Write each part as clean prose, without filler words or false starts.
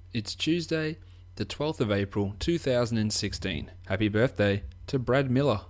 It's Tuesday, the 12th of April, 2016. Happy birthday to Brad Miller.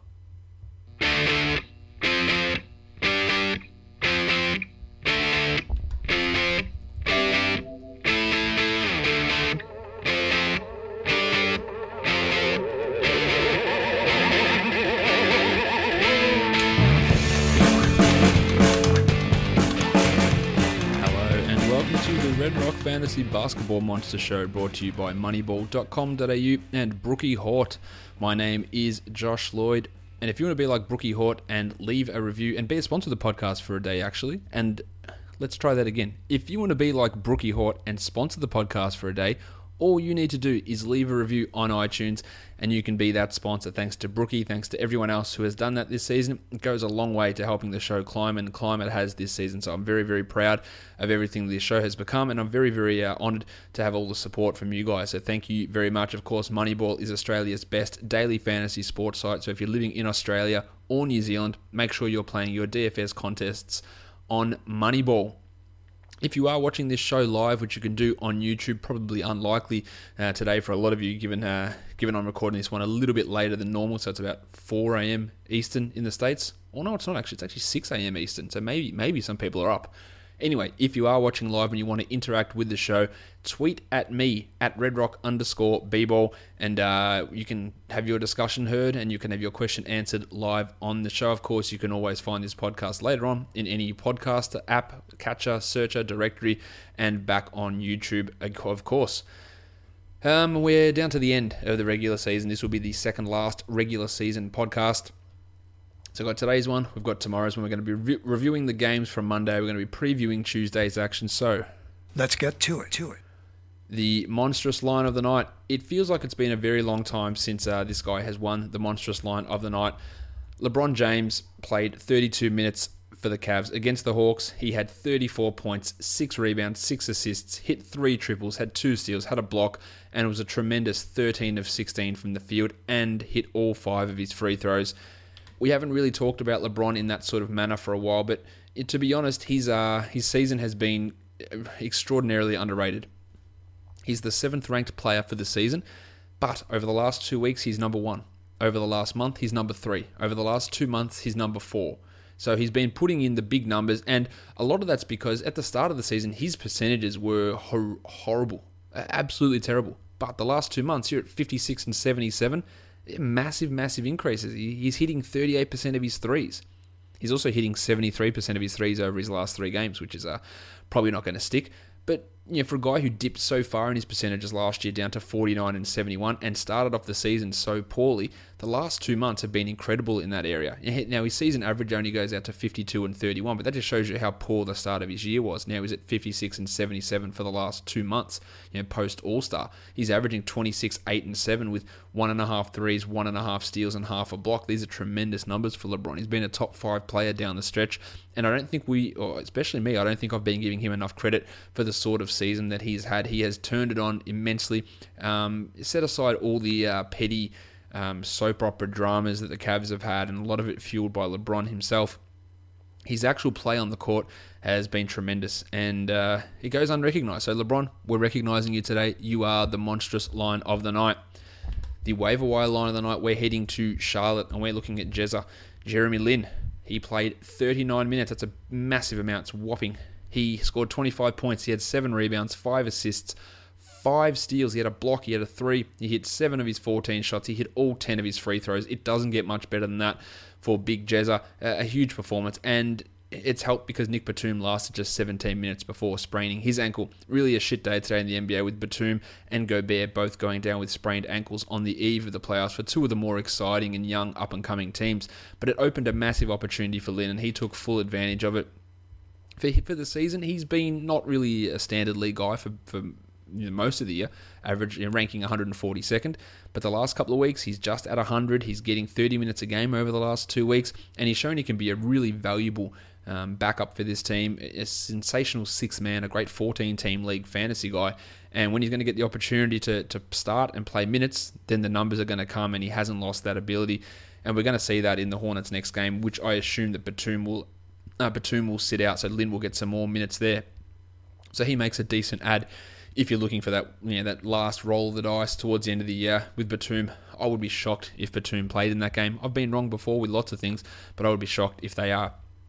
Red Rock Fantasy Basketball Monster Show, brought to you by Moneyball.com.au and Brookie Hort. My name is Josh Lloyd, and if you want to be like Brookie Hort and leave a review and be a sponsor of the podcast for a day, actually, and let's try that again. If you want to be like Brookie Hort and sponsor the podcast for a day, all you need to do is leave a review on iTunes and you can be that sponsor. Thanks to Brookie, thanks to everyone else who has done that this season. It goes a long way to helping the show climb, and climb it has this season. So I'm very, very proud of everything this show has become, and I'm very, very honoured to have all the support from you guys. So thank you very much. Of course, Moneyball is Australia's best daily fantasy sports site. So if you're living in Australia or New Zealand, make sure you're playing your DFS contests on Moneyball. If you are watching this show live, which you can do on YouTube, probably unlikely today for a lot of you, given I'm recording this one a little bit later than normal, so it's about 4 a.m. Eastern in the States. Or no, it's not actually. It's actually 6 a.m. Eastern, so maybe some people are up. Anyway, if you are watching live and you want to interact with the show, tweet at me, at redrock_bball, and you can have your discussion heard and you can have your question answered live on the show. Of course, you can always find this podcast later on in any podcast app, catcher, searcher, directory, and back on YouTube, of course. We're down to the end of the regular season. This will be the second last regular season podcast. So we've got today's one, we've got tomorrow's one. We're going to be reviewing the games from Monday. We're going to be previewing Tuesday's action. So let's get to it. The monstrous line of the night. It feels like it's been a very long time since this guy has won the monstrous line of the night. LeBron James played 32 minutes for the Cavs against the Hawks. He had 34 points, 6 rebounds, 6 assists, hit 3 triples, had 2 steals, had a block, and it was a tremendous 13 of 16 from the field and hit all 5 of his free throws. We haven't really talked about LeBron in that sort of manner for a while, but to be honest, his season has been extraordinarily underrated. He's the 7th ranked player for the season, but over the last 2 weeks, he's number 1. Over the last month, he's number 3. Over the last 2 months, he's number 4. So he's been putting in the big numbers, and a lot of that's because at the start of the season, his percentages were horrible, absolutely terrible. But the last 2 months, you're at 56 and 77. Massive increases. He's hitting 38% of his threes. He's also hitting 73% of his threes over his last 3 games, which is probably not going to stick. But for a guy who dipped so far in his percentages last year down to 49 and 71 and started off the season so poorly, the last 2 months have been incredible in that area. Now, his season average only goes out to 52 and 31, but that just shows you how poor the start of his year was. Now he's at 56 and 77 for the last 2 months, post All-Star. He's averaging 26, 8 and 7 with 1.5 threes, 1.5 steals, and half a block. These are tremendous numbers for LeBron. He's been a top 5 player down the stretch, and I don't think especially me, I don't think I've been giving him enough credit for the sort of season that he's had. He has turned it on immensely. Set aside all the petty soap opera dramas that the Cavs have had, and a lot of it fueled by LeBron himself. His actual play on the court has been tremendous, and it goes unrecognized. So LeBron, we're recognizing you today. You are the monstrous line of the night. The waiver wire line of the night, we're heading to Charlotte, and we're looking at Jeremy Lin. He played 39 minutes. That's a massive amount. It's whopping. He scored 25 points. He had 7 rebounds, 5 assists, 5 steals. He had a block. He had a 3. He hit 7 of his 14 shots. He hit all 10 of his free throws. It doesn't get much better than that for Big Jezza. A huge performance. And it's helped because Nick Batum lasted just 17 minutes before spraining his ankle. Really a shit day today in the NBA with Batum and Gobert both going down with sprained ankles on the eve of the playoffs for 2 of the more exciting and young up-and-coming teams. But it opened a massive opportunity for Lin, and he took full advantage of it. For the season, he's been not really a standard league guy for most of the year, ranking 142nd. But the last couple of weeks, he's just at 100. He's getting 30 minutes a game over the last 2 weeks, and he's shown he can be a really valuable backup for this team. A sensational 6th man, a great 14-team league fantasy guy. And when he's going to get the opportunity to start and play minutes, then the numbers are going to come, and he hasn't lost that ability. And we're going to see that in the Hornets' next game, which I assume that Batum will sit out, so Lin will get some more minutes there. So he makes a decent add if you're looking for that, that last roll of the dice towards the end of the year with Batum, I would be shocked if Batum played in that game. I've been wrong before with lots of things, but I would be shocked if they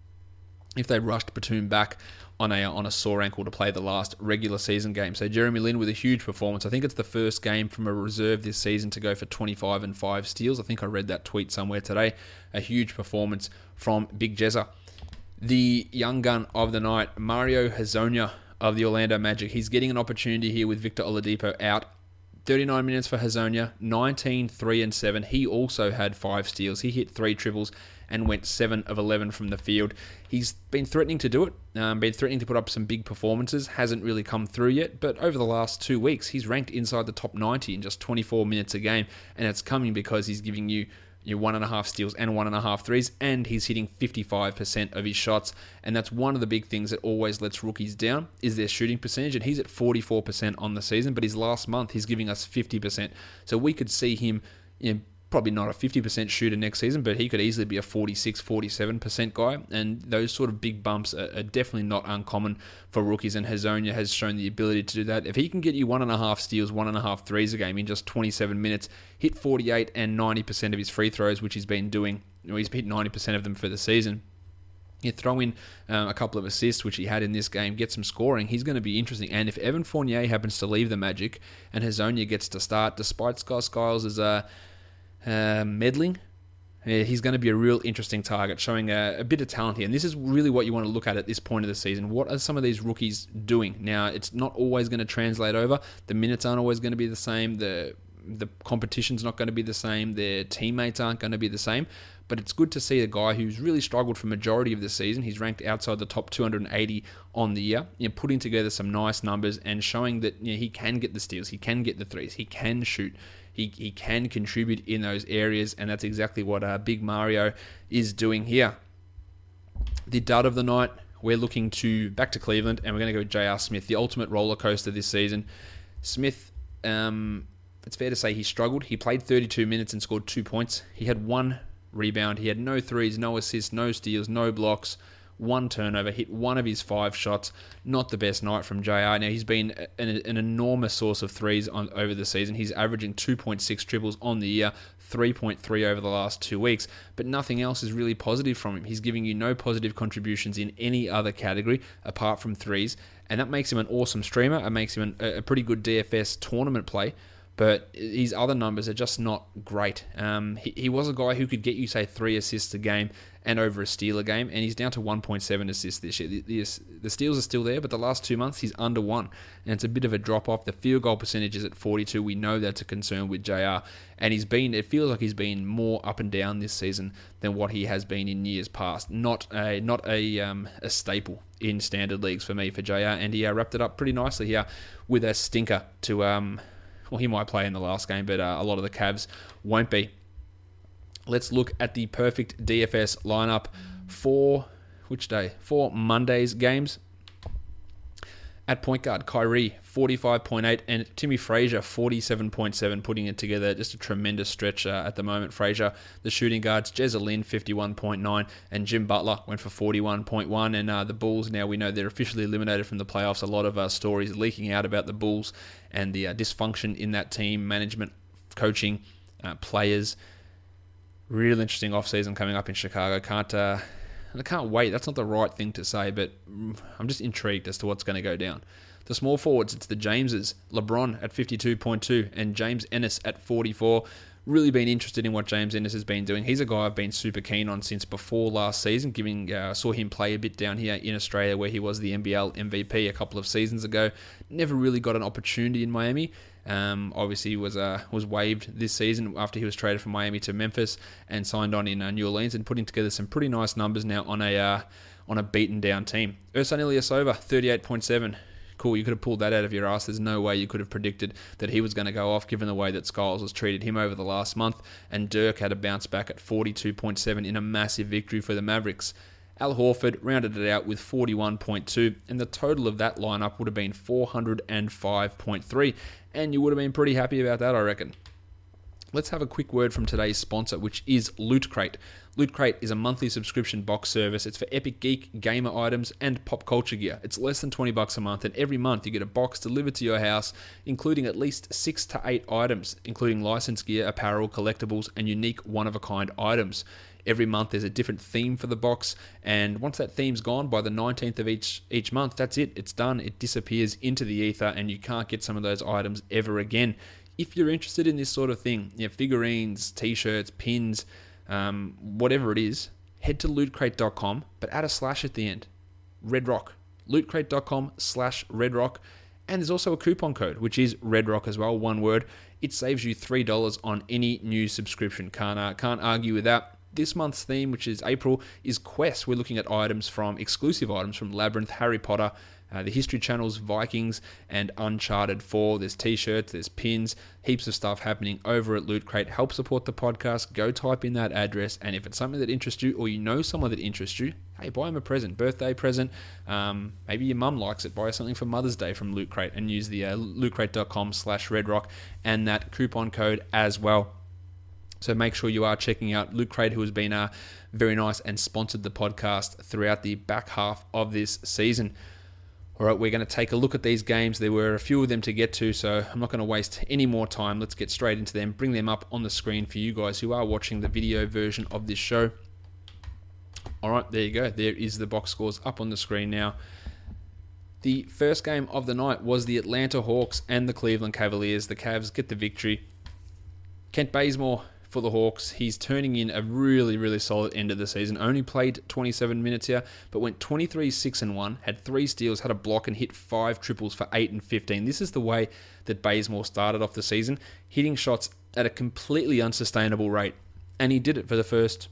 rushed Batum back on a sore ankle to play the last regular season game. So Jeremy Lin with a huge performance. I think it's the first game from a reserve this season to go for 25 and 5 steals. I think I read that tweet somewhere today. A huge performance from Big Jezza. The young gun of the night, Mario Hezonja of the Orlando Magic. He's getting an opportunity here with Victor Oladipo out. 39 minutes for Hezonja, 19, 3 and 7. He also had 5 steals. He hit 3 triples and went 7 of 11 from the field. He's been threatening to do it, been threatening to put up some big performances. Hasn't really come through yet, but over the last 2 weeks, he's ranked inside the top 90 in just 24 minutes a game, and it's coming because he's giving you 1.5 steals and 1.5 threes, and he's hitting 55% of his shots. And that's one of the big things that always lets rookies down is their shooting percentage. And he's at 44% on the season, but his last month he's giving us 50%. So we could see him, probably not a 50% shooter next season, but he could easily be a 46, 47% guy. And those sort of big bumps are definitely not uncommon for rookies, and Hezonja has shown the ability to do that. If he can get you 1.5 steals, 1.5 threes a game in just 27 minutes, hit 48 and 90% of his free throws, which he's been doing, he's hit 90% of them for the season. You throw in a couple of assists, which he had in this game, get some scoring, he's going to be interesting. And if Evan Fournier happens to leave the Magic and Hezonja gets to start, despite Scott Skiles' meddling, he's going to be a real interesting target, showing a bit of talent here. And this is really what you want to look at this point of the season. What are some of these rookies doing? Now, it's not always going to translate over. The minutes aren't always going to be the same. The competition's not going to be the same. Their teammates aren't going to be the same. But it's good to see a guy who's really struggled for majority of the season. He's ranked outside the top 280 on the year, putting together some nice numbers and showing that he can get the steals, he can get the threes, he can shoot. He can contribute in those areas, and that's exactly what Big Mario is doing here. The dud of the night, we're looking back to Cleveland, and we're going to go with J.R. Smith, the ultimate roller coaster this season. Smith, it's fair to say he struggled. He played 32 minutes and scored 2 points. He had 1 rebound. He had no threes, no assists, no steals, no blocks, 1 turnover, hit 1 of his 5 shots. Not the best night from JR. Now, he's been an enormous source of threes over the season. He's averaging 2.6 triples on the year, 3.3 over the last 2 weeks, but nothing else is really positive from him. He's giving you no positive contributions in any other category apart from threes, and that makes him an awesome streamer. It makes him a pretty good DFS tournament play, but his other numbers are just not great. He was a guy who could get you, say, 3 assists a game and over a steal a game, and he's down to 1.7 assists this year. The steals are still there, but the last 2 months he's under 1, and it's a bit of a drop-off. The field goal percentage is at 42. We know that's a concern with JR, and it feels like he's been more up and down this season than what he has been in years past. Not a staple in standard leagues for me for JR, and he wrapped it up pretty nicely here with a stinker to... Well, he might play in the last game, but a lot of the Cavs won't be. Let's look at the perfect DFS lineup for which day? For Monday's games. At point guard, Kyrie, 45.8, and Timmy Frazier, 47.7, putting it together. Just a tremendous stretch at the moment. Frazier, the shooting guards, Jezza Lin, 51.9, and Jim Butler went for 41.1. And the Bulls, now we know they're officially eliminated from the playoffs. A lot of stories leaking out about the Bulls and the dysfunction in that team, management, coaching, players. Real interesting offseason coming up in Chicago. I can't wait. That's not the right thing to say, but I'm just intrigued as to what's going to go down. The small forwards, it's the Jameses. LeBron at 52.2 and James Ennis at 44. Really been interested in what James Ennis has been doing. He's a guy I've been super keen on since before last season. Saw him play a bit down here in Australia where he was the NBL MVP a couple of seasons ago. Never really got an opportunity in Miami. Obviously was waived this season after he was traded from Miami to Memphis and signed on in New Orleans, and putting together some pretty nice numbers now on a beaten down team. Ersan Ilyasova, 38.7. Cool, you could have pulled that out of your ass. There's no way you could have predicted that he was going to go off given the way that Skiles has treated him over the last month. And Dirk had a bounce back at 42.7 in a massive victory for the Mavericks. Al Horford rounded it out with 41.2, and the total of that lineup would have been 405.3, and you would have been pretty happy about that, I reckon. Let's have a quick word from today's sponsor, which is Loot Crate. Loot Crate is a monthly subscription box service. It's for epic geek, gamer items, and pop culture gear. It's less than $20 a month, and every month you get a box delivered to your house, including at least 6 to 8 items, including licensed gear, apparel, collectibles, and unique one-of-a-kind items. Every month there's a different theme for the box, and once that theme's gone by the 19th of each month, that's it. It's done. It disappears into the ether, and you can't get some of those items ever again. If you're interested in this sort of thing, figurines, t-shirts, pins, whatever it is, head to lootcrate.com, but add a slash at the end. Red Rock. lootcrate.com/redrock. And there's also a coupon code, which is RedRock as well, one word. It saves you $3 on any new subscription. Can't argue with that. This month's theme, which is April, is Quest. We're looking at exclusive items from Labyrinth, Harry Potter, the History Channel's Vikings, and Uncharted 4. There's t-shirts, there's pins, heaps of stuff happening over at Loot Crate. Help support the podcast. Go type in that address, and if it's something that interests you, or you know someone that interests you, hey, buy them a present, birthday present. Maybe your mum likes it. Buy something for Mother's Day from Loot Crate, and use the lootcrate.com/redrock and that coupon code as well. So make sure you are checking out Loot Crate, who has been very nice and sponsored the podcast throughout the back half of this season. All right, we're going to take a look at these games. There were a few of them to get to, so I'm not going to waste any more time. Let's get straight into them, bring them up on the screen for you guys who are watching the video version of this show. All right, there you go. There is the box scores up on the screen now. The first game of the night was the Atlanta Hawks and the Cleveland Cavaliers. The Cavs get the victory. Kent Bazemore for the Hawks. He's turning in a really, really solid end of the season. Only played 27 minutes here, but went 23-6-1, had 3 steals, had a block, and hit 5 triples for 8 and 15. This is the way that Bazemore started off the season, hitting shots at a completely unsustainable rate. And he did it for the first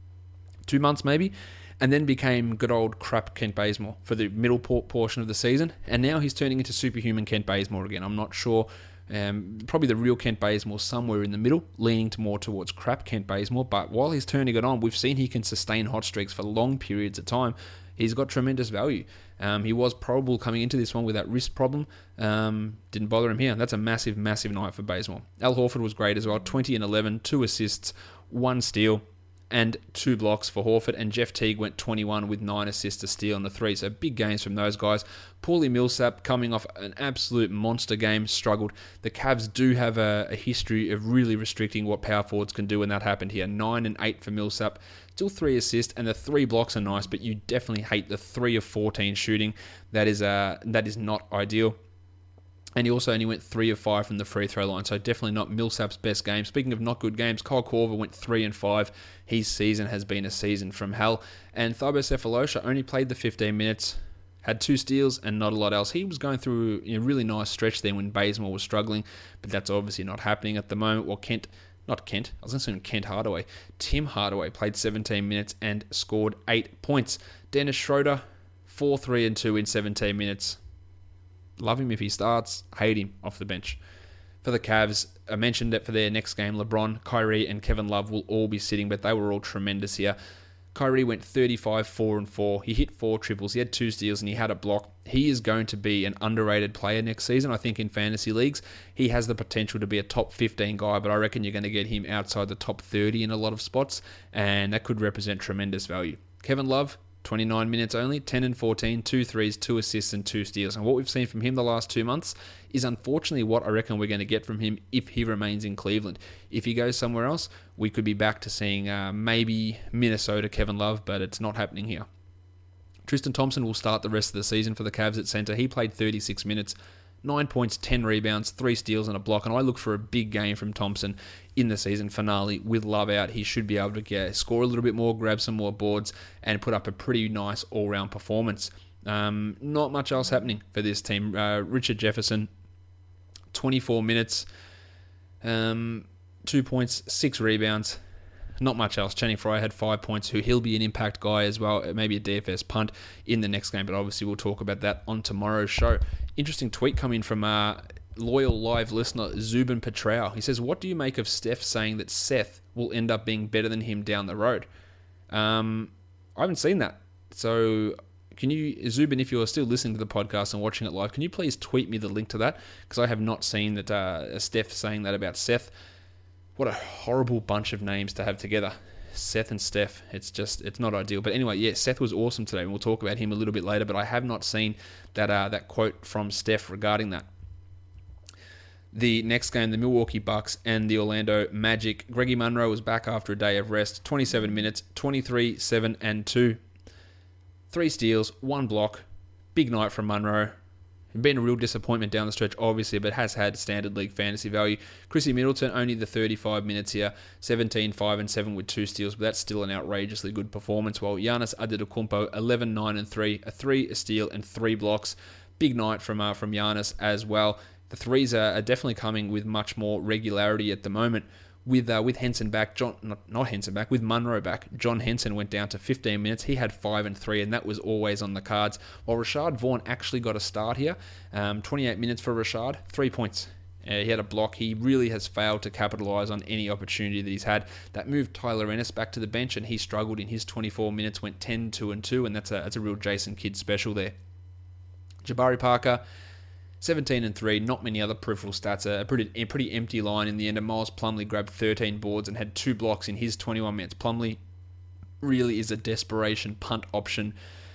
2 months maybe, and then became good old crap Kent Bazemore for the middle portion of the season. And now he's turning into superhuman Kent Bazemore again. I'm not sure. Probably the real Kent Bazemore somewhere in the middle, leaning more towards crap Kent Bazemore. But while he's turning it on, we've seen he can sustain hot streaks for long periods of time. He's got tremendous value. He was probable coming into this one with that wrist problem. Didn't bother him here. That's a massive, massive night for Bazemore. Al Horford was great as well. 20 and 11, 2 assists, 1 steal, and 2 blocks for Horford. And Jeff Teague went 21 with 9 assists, a steal, and the 3. So big games from those guys. Paulie Millsap, coming off an absolute monster game, struggled. The Cavs do have a history of really restricting what power forwards can do, and that happened here. 9 and 8 for Millsap. Still 3 assists, and the 3 blocks are nice, but you definitely hate the 3 of 14 shooting. That is not ideal. And he also only went 3 of 5 from the free throw line, so definitely not Millsap's best game. Speaking of not good games, Kyle Korver went 3 and 5. His season has been a season from hell. And Thibaut Cephalosha only played the 15 minutes, had 2 steals and not a lot else. He was going through a really nice stretch there when Bazemore was struggling, but that's obviously not happening at the moment. Well, Kent Hardaway. Tim Hardaway played 17 minutes and scored 8 points. Dennis Schroeder, 4, 3 and 2 in 17 minutes. Love him if he starts, hate him off the bench. For the Cavs, I mentioned that for their next game, LeBron, Kyrie, and Kevin Love will all be sitting, but they were all tremendous here. Kyrie went 35, 4 and 4. He hit 4 triples. He had 2 steals, and he had a block. He is going to be an underrated player next season, I think, in fantasy leagues. He has the potential to be a top 15 guy, but I reckon you're going to get him outside the top 30 in a lot of spots, and that could represent tremendous value. Kevin Love, 29 minutes only, 10 and 14, 2 threes, 2 assists, and 2 steals. And what we've seen from him the last 2 months is unfortunately what I reckon we're going to get from him if he remains in Cleveland. If he goes somewhere else, we could be back to seeing maybe Minnesota Kevin Love, but it's not happening here. Tristan Thompson will start the rest of the season for the Cavs at center. He played 36 minutes, 9 points, 10 rebounds, 3 steals, and a block. And I look for a big game from Thompson in the season finale with Love out. He should be able to score a little bit more, grab some more boards, and put up a pretty nice all-round performance. Not much else happening for this team. Richard Jefferson, 24 minutes, 2 points, 6 rebounds. Not much else. Channing Frye had 5 points, he'll be an impact guy as well. Maybe a DFS punt in the next game, but obviously we'll talk about that on tomorrow's show. Interesting tweet coming from loyal live listener Zubin Petrao. He says, what do you make of Steph saying that Seth will end up being better than him down the road? I haven't seen that. So can you, Zubin, if you're still listening to the podcast and watching it live, can you please tweet me the link to that? Because I have not seen that Steph saying that about Seth. What a horrible bunch of names to have together. Seth and Steph, it's not ideal. But anyway, yeah, Seth was awesome today, and we'll talk about him a little bit later, but I have not seen that quote from Steph regarding that. The next game, the Milwaukee Bucks and the Orlando Magic. Greggy Monroe was back after a day of rest, 27 minutes, 23, 7, and 2. 3 steals, 1 block. Big night from Monroe. Been a real disappointment down the stretch, obviously, but has had standard league fantasy value. Chrissy Middleton, only the 35 minutes here, 17, 5, and 7 with 2 steals, but that's still an outrageously good performance. While Giannis Antetokounmpo, 11, 9, and 3, a 3, a steal, and 3 blocks. Big night from Giannis as well. The threes are definitely coming with much more regularity at the moment. With Henson back, with Monroe back, John Henson went down to 15 minutes. He had 5 and 3, and that was always on the cards. While Rashad Vaughn actually got a start here, 28 minutes for Rashad, 3 points. He had a block. He really has failed to capitalize on any opportunity that he's had. That moved Tyler Ennis back to the bench, and he struggled in his 24 minutes, went 10, 2, and 2, and that's a real Jason Kidd special there. Jabari Parker, 17 and 3, not many other peripheral stats. A pretty empty line in the end. And Miles Plumlee grabbed 13 boards and had 2 blocks in his 21 minutes. Plumlee really is a desperation punt option.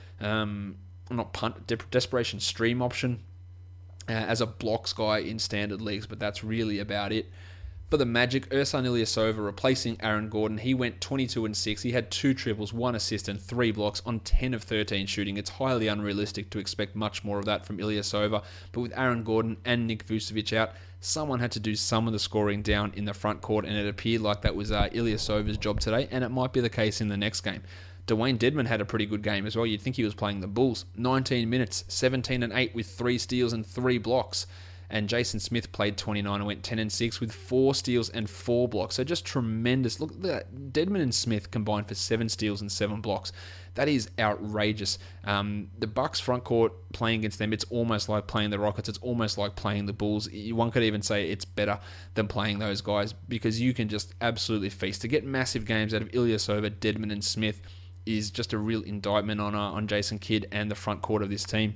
Not punt, desperation stream option as a blocks guy in standard leagues, but that's really about it. For the Magic, Ersan Ilyasova replacing Aaron Gordon. He went 22 and 6. He had 2 triples, 1 assist, and 3 blocks on 10 of 13 shooting. It's highly unrealistic to expect much more of that from Ilyasova. But with Aaron Gordon and Nick Vucevic out, someone had to do some of the scoring down in the front court, and it appeared like that was Ilyasova's job today, and it might be the case in the next game. Dwayne Dedmon had a pretty good game as well. You'd think he was playing the Bulls. 19 minutes, 17 and 8 with 3 steals and 3 blocks. And Jason Smith played 29 and went 10 and 6 with 4 steals and 4 blocks. So just tremendous. Look at that. Dedmon and Smith combined for 7 steals and 7 blocks. That is outrageous. The Bucks front court playing against them, it's almost like playing the Rockets. It's almost like playing the Bulls. One could even say it's better than playing those guys because you can just absolutely feast. To get massive games out of Ilyasova, Dedmon, and Smith is just a real indictment on Jason Kidd and the front court of this team.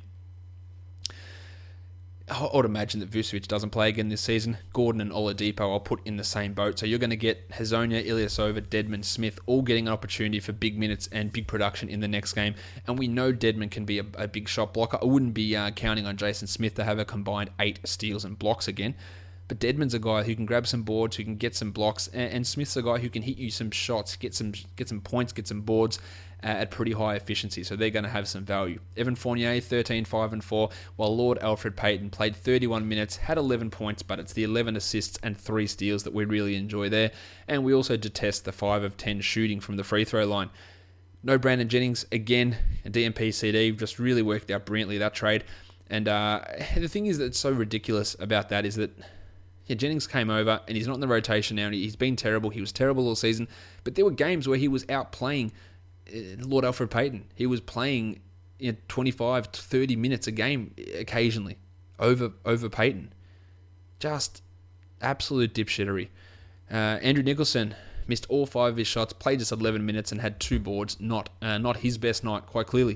I would imagine that Vucevic doesn't play again this season. Gordon and Oladipo I'll put in the same boat. So you're going to get Hezonja, Ilyasova, Dedmon, Smith all getting an opportunity for big minutes and big production in the next game. And we know Dedmon can be a big shot blocker. I wouldn't be counting on Jason Smith to have a combined 8 steals and blocks again. But Dedmon's a guy who can grab some boards, who can get some blocks, and Smith's a guy who can hit you some shots, get some points, get some boards at pretty high efficiency. So they're going to have some value. Evan Fournier, 13, 5, and 4, while Lord Alfred Payton played 31 minutes, had 11 points, but it's the 11 assists and 3 steals that we really enjoy there. And we also detest the 5 of 10 shooting from the free throw line. No Brandon Jennings, again, a DMP CD, just really worked out brilliantly, that trade. And the thing is that's so ridiculous about that is that Jennings came over and he's not in the rotation now and he's been terrible. He was terrible all season. But there were games where he was outplaying Lord Alfred Payton. He was playing 25 to 30 minutes a game occasionally over Payton. Just absolute dipshittery. Andrew Nicholson missed all 5 of his shots, played just 11 minutes and had 2 boards. Not his best night, quite clearly.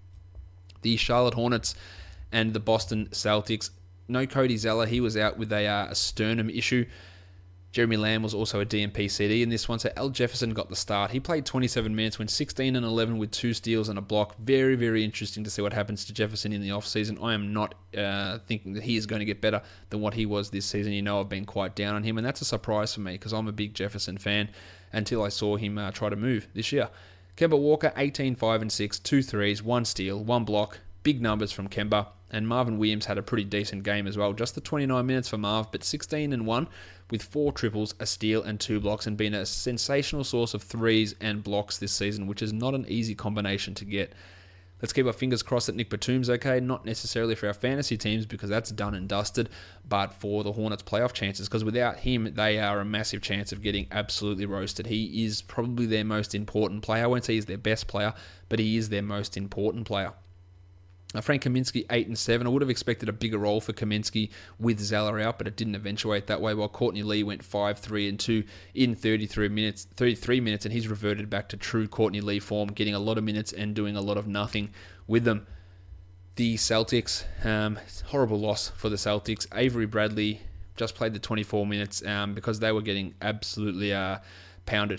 The Charlotte Hornets and the Boston Celtics. No Cody Zeller. He was out with a sternum issue. Jeremy Lamb was also a DMP CD in this one, so Al Jefferson got the start. He played 27 minutes, went 16 and 11 with 2 steals and a block. Very, very interesting to see what happens to Jefferson in the offseason. I am not thinking that he is going to get better than what he was this season. You know I've been quite down on him, and that's a surprise for me because I'm a big Jefferson fan until I saw him try to move this year. Kemba Walker, 18, 5, and 6, 2 threes, 1 steal, 1 block. Big numbers from Kemba. And Marvin Williams had a pretty decent game as well. Just the 29 minutes for Marv, but 16 and 1 with 4 triples, a steal, and 2 blocks, and been a sensational source of threes and blocks this season, which is not an easy combination to get. Let's keep our fingers crossed that Nick Batum's okay. Not necessarily for our fantasy teams because that's done and dusted, but for the Hornets' playoff chances, because without him, they are a massive chance of getting absolutely roasted. He is probably their most important player. I won't say he's their best player, but he is their most important player. Frank Kaminsky, 8 and 7. I would have expected a bigger role for Kaminsky with Zeller out, but it didn't eventuate that way, while Courtney Lee went 5, 3, and 2 in 33 minutes, and he's reverted back to true Courtney Lee form, getting a lot of minutes and doing a lot of nothing with them. The Celtics, horrible loss for the Celtics. Avery Bradley just played the 24 minutes because they were getting absolutely pounded.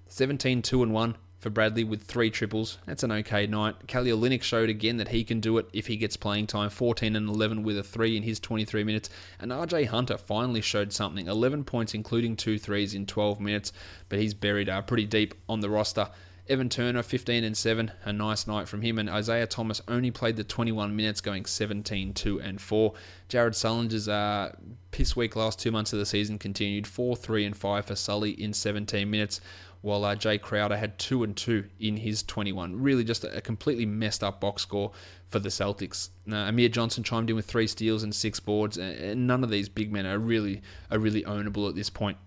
17-2-1 for Bradley with 3 triples. That's an okay night. Kelly Olynyk showed again that he can do it if he gets playing time. 14-11 with a 3 in his 23 minutes. And RJ Hunter finally showed something. 11 points, including 2 threes in 12 minutes. But he's buried pretty deep on the roster. Evan Turner, 15-7, a nice night from him. And Isaiah Thomas only played the 21 minutes, going 17-2-4. Jared Sullinger's piss week last 2 months of the season continued. 4-3-5 for Sully in 17 minutes. While Jay Crowder had 2-2 in his 21. Really just a completely messed up box score for the Celtics. Amir Johnson chimed in with 3 steals and 6 boards, and none of these big men are really ownable at this point.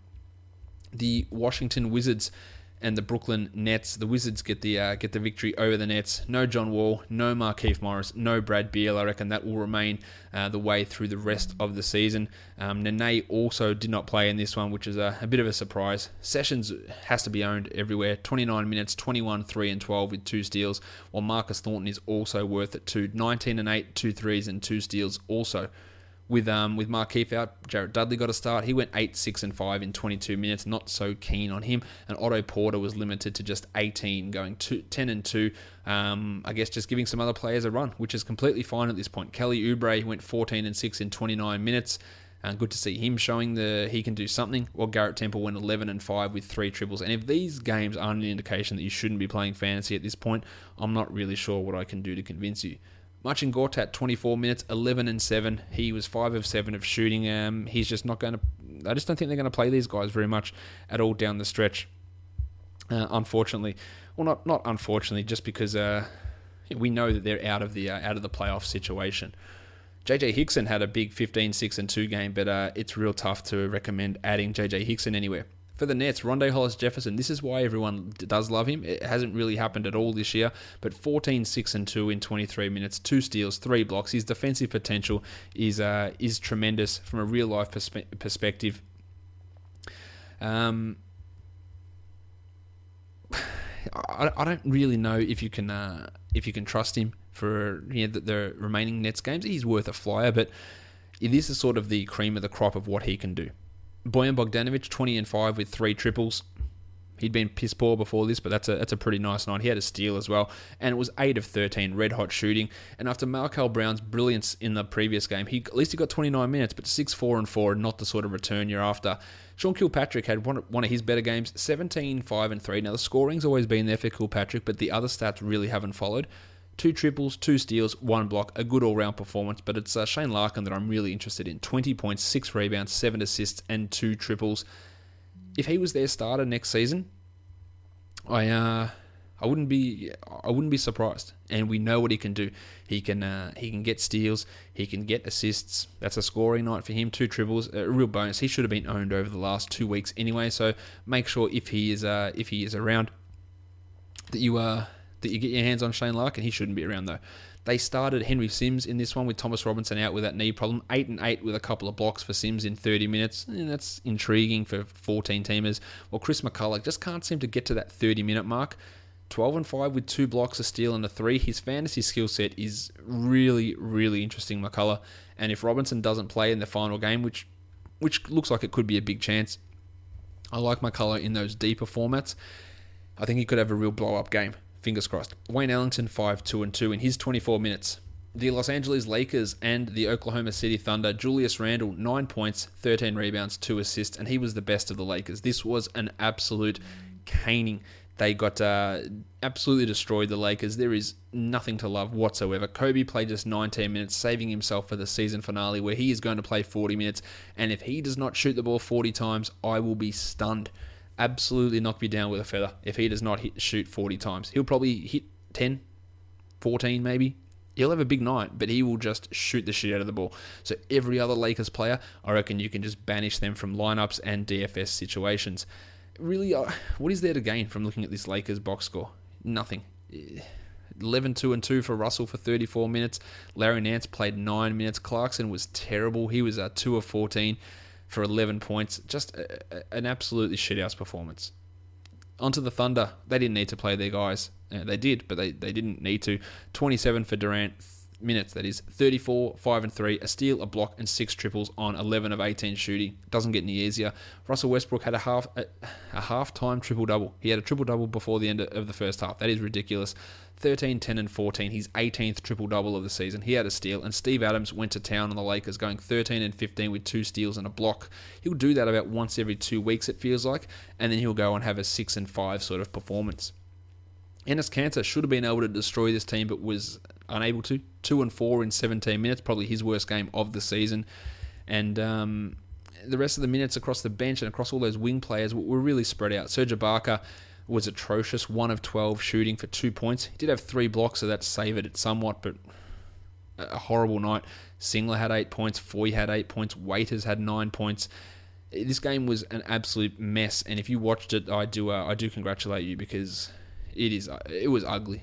The Washington Wizards and the Brooklyn Nets. The Wizards get the victory over the Nets. No John Wall, no Markieff Morris, no Brad Beal. I reckon that will remain the way through the rest of the season. Nene also did not play in this one, which is a bit of a surprise. Sessions has to be owned everywhere. 29 minutes, 21, 3 and 12 with 2 steals, while Marcus Thornton is also worth it too. 19-8, 2 threes and 2 steals also. With Markieff out, Jarrett Dudley got a start. He went 8-6-5 in 22 minutes. Not so keen on him. And Otto Porter was limited to just 18, going 10-2. I guess just giving some other players a run, which is completely fine at this point. Kelly Oubre went 14-6 in 29 minutes. Good to see him showing he can do something. Well, Garrett Temple went 11-5 with 3 triples. And if these games aren't an indication that you shouldn't be playing fantasy at this point, I'm not really sure what I can do to convince you. Marcin Gortat, 24 minutes, 11-7. He was 5 of 7 of shooting. He's just not going to... I just don't think they're going to play these guys very much at all down the stretch, unfortunately. Well, not unfortunately, just because we know that they're out of the playoff situation. JJ Hickson had a big 15-6-2 game, but it's real tough to recommend adding JJ Hickson anywhere. For the Nets, Rondae Hollis-Jefferson, this is why everyone does love him. It hasn't really happened at all this year, but 14-6-2 in 23 minutes, 2 steals, 3 blocks. His defensive potential is tremendous from a real-life perspective. I don't really know if you can trust him for the remaining Nets games. He's worth a flyer, but this is sort of the cream of the crop of what he can do. Bojan Bogdanovic, 20-5 with 3 triples. He'd been piss poor before this, but that's a pretty nice night. He had a steal as well, and it was 8 of 13 red-hot shooting. And after Markel Brown's brilliance in the previous game, at least he got 29 minutes, but 6-4-4, and not the sort of return you're after. Sean Kilpatrick had one of his better games, 17-5-3. Now, the scoring's always been there for Kilpatrick, but the other stats really haven't followed. 2 triples, 2 steals, 1 block, a good all-round performance, but it's Shane Larkin that I'm really interested in. 20 points, 6 rebounds, 7 assists, and 2 triples. If he was their starter next season, I wouldn't be surprised. And we know what he can do. He can get steals, he can get assists. That's a scoring night for him. 2 triples, a real bonus. He should have been owned over the last 2 weeks anyway. So make sure if he is around that you get your hands on Shane Larkin. He shouldn't be around, though. They started Henry Sims in this one with Thomas Robinson out with that knee problem. 8-8 with a couple of blocks for Sims in 30 minutes. And that's intriguing for 14-teamers. Well, Chris McCullough just can't seem to get to that 30-minute mark. 12-5 with 2 blocks, a steal, and a 3. His fantasy skill set is really, really interesting, McCullough. And if Robinson doesn't play in the final game, which looks like it could be a big chance, I like McCullough in those deeper formats. I think he could have a real blow-up game. Fingers crossed. Wayne Ellington, 5-2-2 in his 24 minutes. The Los Angeles Lakers and the Oklahoma City Thunder. Julius Randle, 9 points, 13 rebounds, 2 assists, and he was the best of the Lakers. This was an absolute caning. They got absolutely destroyed, the Lakers. There is nothing to love whatsoever. Kobe played just 19 minutes, saving himself for the season finale, where he is going to play 40 minutes. And if he does not shoot the ball 40 times, I will be stunned. Absolutely knock me down with a feather if he does not shoot 40 times. He'll probably hit 10, 14 maybe. He'll have a big night, but he will just shoot the shit out of the ball. So every other Lakers player, I reckon you can just banish them from lineups and DFS situations. Really, what is there to gain from looking at this Lakers box score? Nothing. 11-2-2 for Russell for 34 minutes. Larry Nance played 9 minutes. Clarkson was terrible. He was 2 of 14. For 11 points. Just an absolutely shithouse performance. Onto the Thunder. They didn't need to play their guys. They did, but they didn't need to. 27 for Durant, minutes, that is. 34, 5 and 3, a steal, a block, and 6 triples on 11 of 18 shooting. Doesn't get any easier. Russell Westbrook had a half-time triple-double. He had a triple-double before the end of the first half. That is ridiculous. 13, 10, and 14. His 18th triple-double of the season. He had a steal, and Steve Adams went to town on the Lakers, going 13 and 15 with 2 steals and a block. He'll do that about once every 2 weeks, it feels like, and then he'll go and have a 6 and 5 sort of performance. Enes Kanter should have been able to destroy this team, but was unable to. 2 and 4 in 17 minutes, probably his worst game of the season. And the rest of the minutes across the bench and across all those wing players were really spread out. Serge Ibaka was atrocious, 1 of 12 shooting for 2 points. He did have 3 blocks, so that savoured it somewhat, but a horrible night. Singler had 8 points, Foy had 8 points, Waiters had 9 points. This game was an absolute mess, and if you watched it, I do congratulate you, because it was ugly.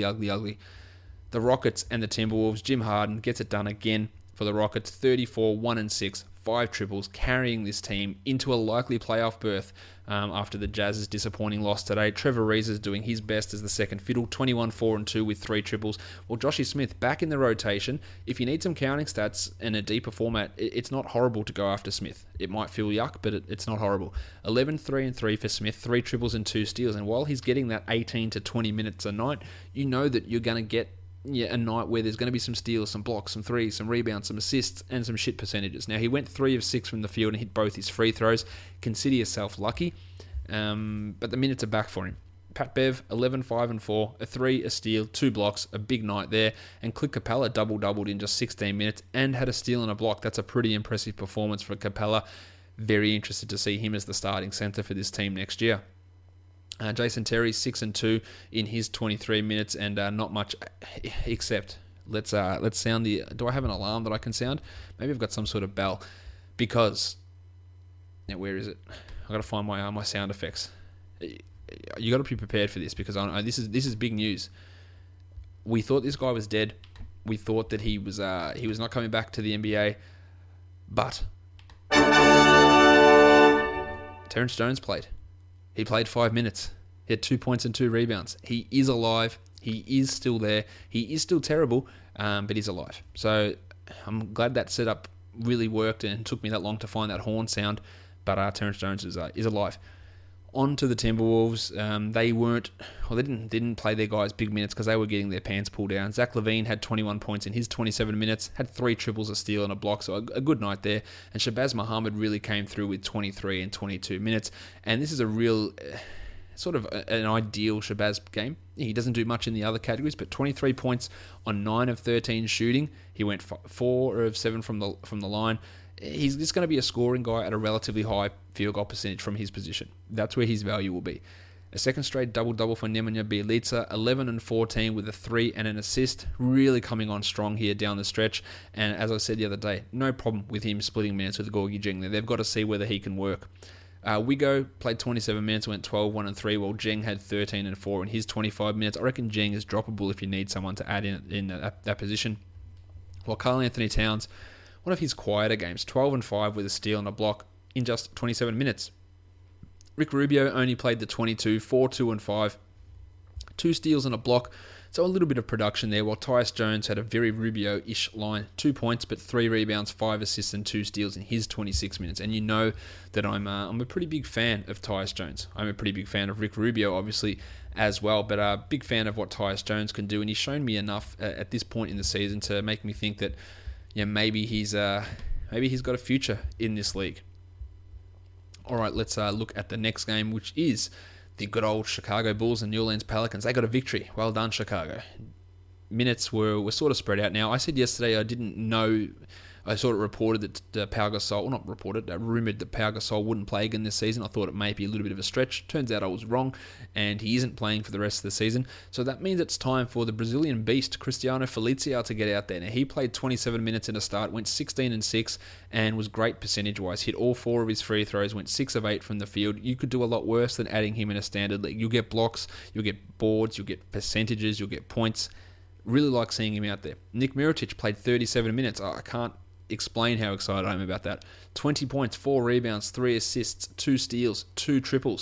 The Rockets and the Timberwolves, Jim Harden gets it done again for the Rockets, 34, 1 and 6, 5 triples, carrying this team into a likely playoff berth after the Jazz's disappointing loss today. Trevor Ariza is doing his best as the second fiddle, 21, 4 and 2 with 3 triples. Well, Joshy Smith back in the rotation. If you need some counting stats in a deeper format, it's not horrible to go after Smith. It might feel yuck, but it's not horrible. 11, 3 and 3 for Smith, 3 triples and 2 steals. And while he's getting that 18 to 20 minutes a night, you know that you're going to get a night where there's going to be some steals, some blocks, some threes, some rebounds, some assists, and some shit percentages. Now, he went 3 of 6 from the field and hit both his free throws. Consider yourself lucky, but the minutes are back for him. Pat Bev, 11, 5 and 4, a 3, a steal, 2 blocks, a big night there. And Clint Capella double-doubled in just 16 minutes and had a steal and a block. That's a pretty impressive performance for Capella. Very interested to see him as the starting center for this team next year. Jason Terry, 6 and 2 in his 23 minutes, and not much except let's sound the. Do I have an alarm that I can sound? Maybe I've got some sort of bell, because now where is it? I got to find my sound effects. You got to be prepared for this, because this is big news. We thought this guy was dead. We thought that he was not coming back to the NBA, but Terrence Jones played. He played 5 minutes. He had 2 points and 2 rebounds. He is alive. He is still there. He is still terrible, but he's alive. So I'm glad that setup really worked, and it took me that long to find that horn sound. But Terrence Jones is alive. On to the Timberwolves. They didn't play their guys big minutes because they were getting their pants pulled down. Zach LaVine had 21 points in his 27 minutes, had 3 triples, a steal, and a block, so a good night there. And Shabazz Muhammad really came through with 23 and 22 minutes. And this is a real sort of an ideal Shabazz game. He doesn't do much in the other categories, but 23 points on 9 of 13 shooting. He went 4 of 7 from the line. He's just going to be a scoring guy at a relatively high field goal percentage from his position. That's where his value will be. A second straight double-double for Nemanja Bjelica, 11 and 14 with a 3 and an assist. Really coming on strong here down the stretch. And as I said the other day, no problem with him splitting minutes with Gorgie Jeng there. They've got to see whether he can work. Wigo played 27 minutes, went 12, 1 and 3, while Jeng had 13 and 4 in his 25 minutes. I reckon Jeng is droppable if you need someone to add in that position. While Karl Anthony Towns, one of his quieter games, 12 and 5 with a steal and a block in just 27 minutes. Rick Rubio only played the 22, 4, 2 and 5, 2 steals and a block, so a little bit of production there, while Tyus Jones had a very Rubio-ish line, 2 points but 3 rebounds, 5 assists and 2 steals in his 26 minutes. And you know that I'm a pretty big fan of Tyus Jones. I'm a pretty big fan of Rick Rubio, obviously, as well, but a big fan of what Tyus Jones can do, and he's shown me enough at this point in the season to make me think that maybe he's got a future in this league. All right, let's look at the next game, which is the good old Chicago Bulls and New Orleans Pelicans. They got a victory. Well done, Chicago. Minutes were sort of spread out. Now, I said yesterday I didn't know. I sort of reported that Pau Gasol, well, not reported, rumoured that Pau Gasol wouldn't play again this season. I thought it may be a little bit of a stretch. Turns out I was wrong, and he isn't playing for the rest of the season. So that means it's time for the Brazilian beast, Cristiano Felicio, to get out there. Now, he played 27 minutes in a start, went 16 and 6, and was great percentage-wise. Hit all 4 of his free throws, went 6 of 8 from the field. You could do a lot worse than adding him in a standard league. You'll get blocks, you'll get boards, you'll get percentages, you'll get points. Really like seeing him out there. Nick Mirotic played 37 minutes. I can't explain how excited I am about that. 20 points, 4 rebounds, 3 assists, 2 steals, 2 triples.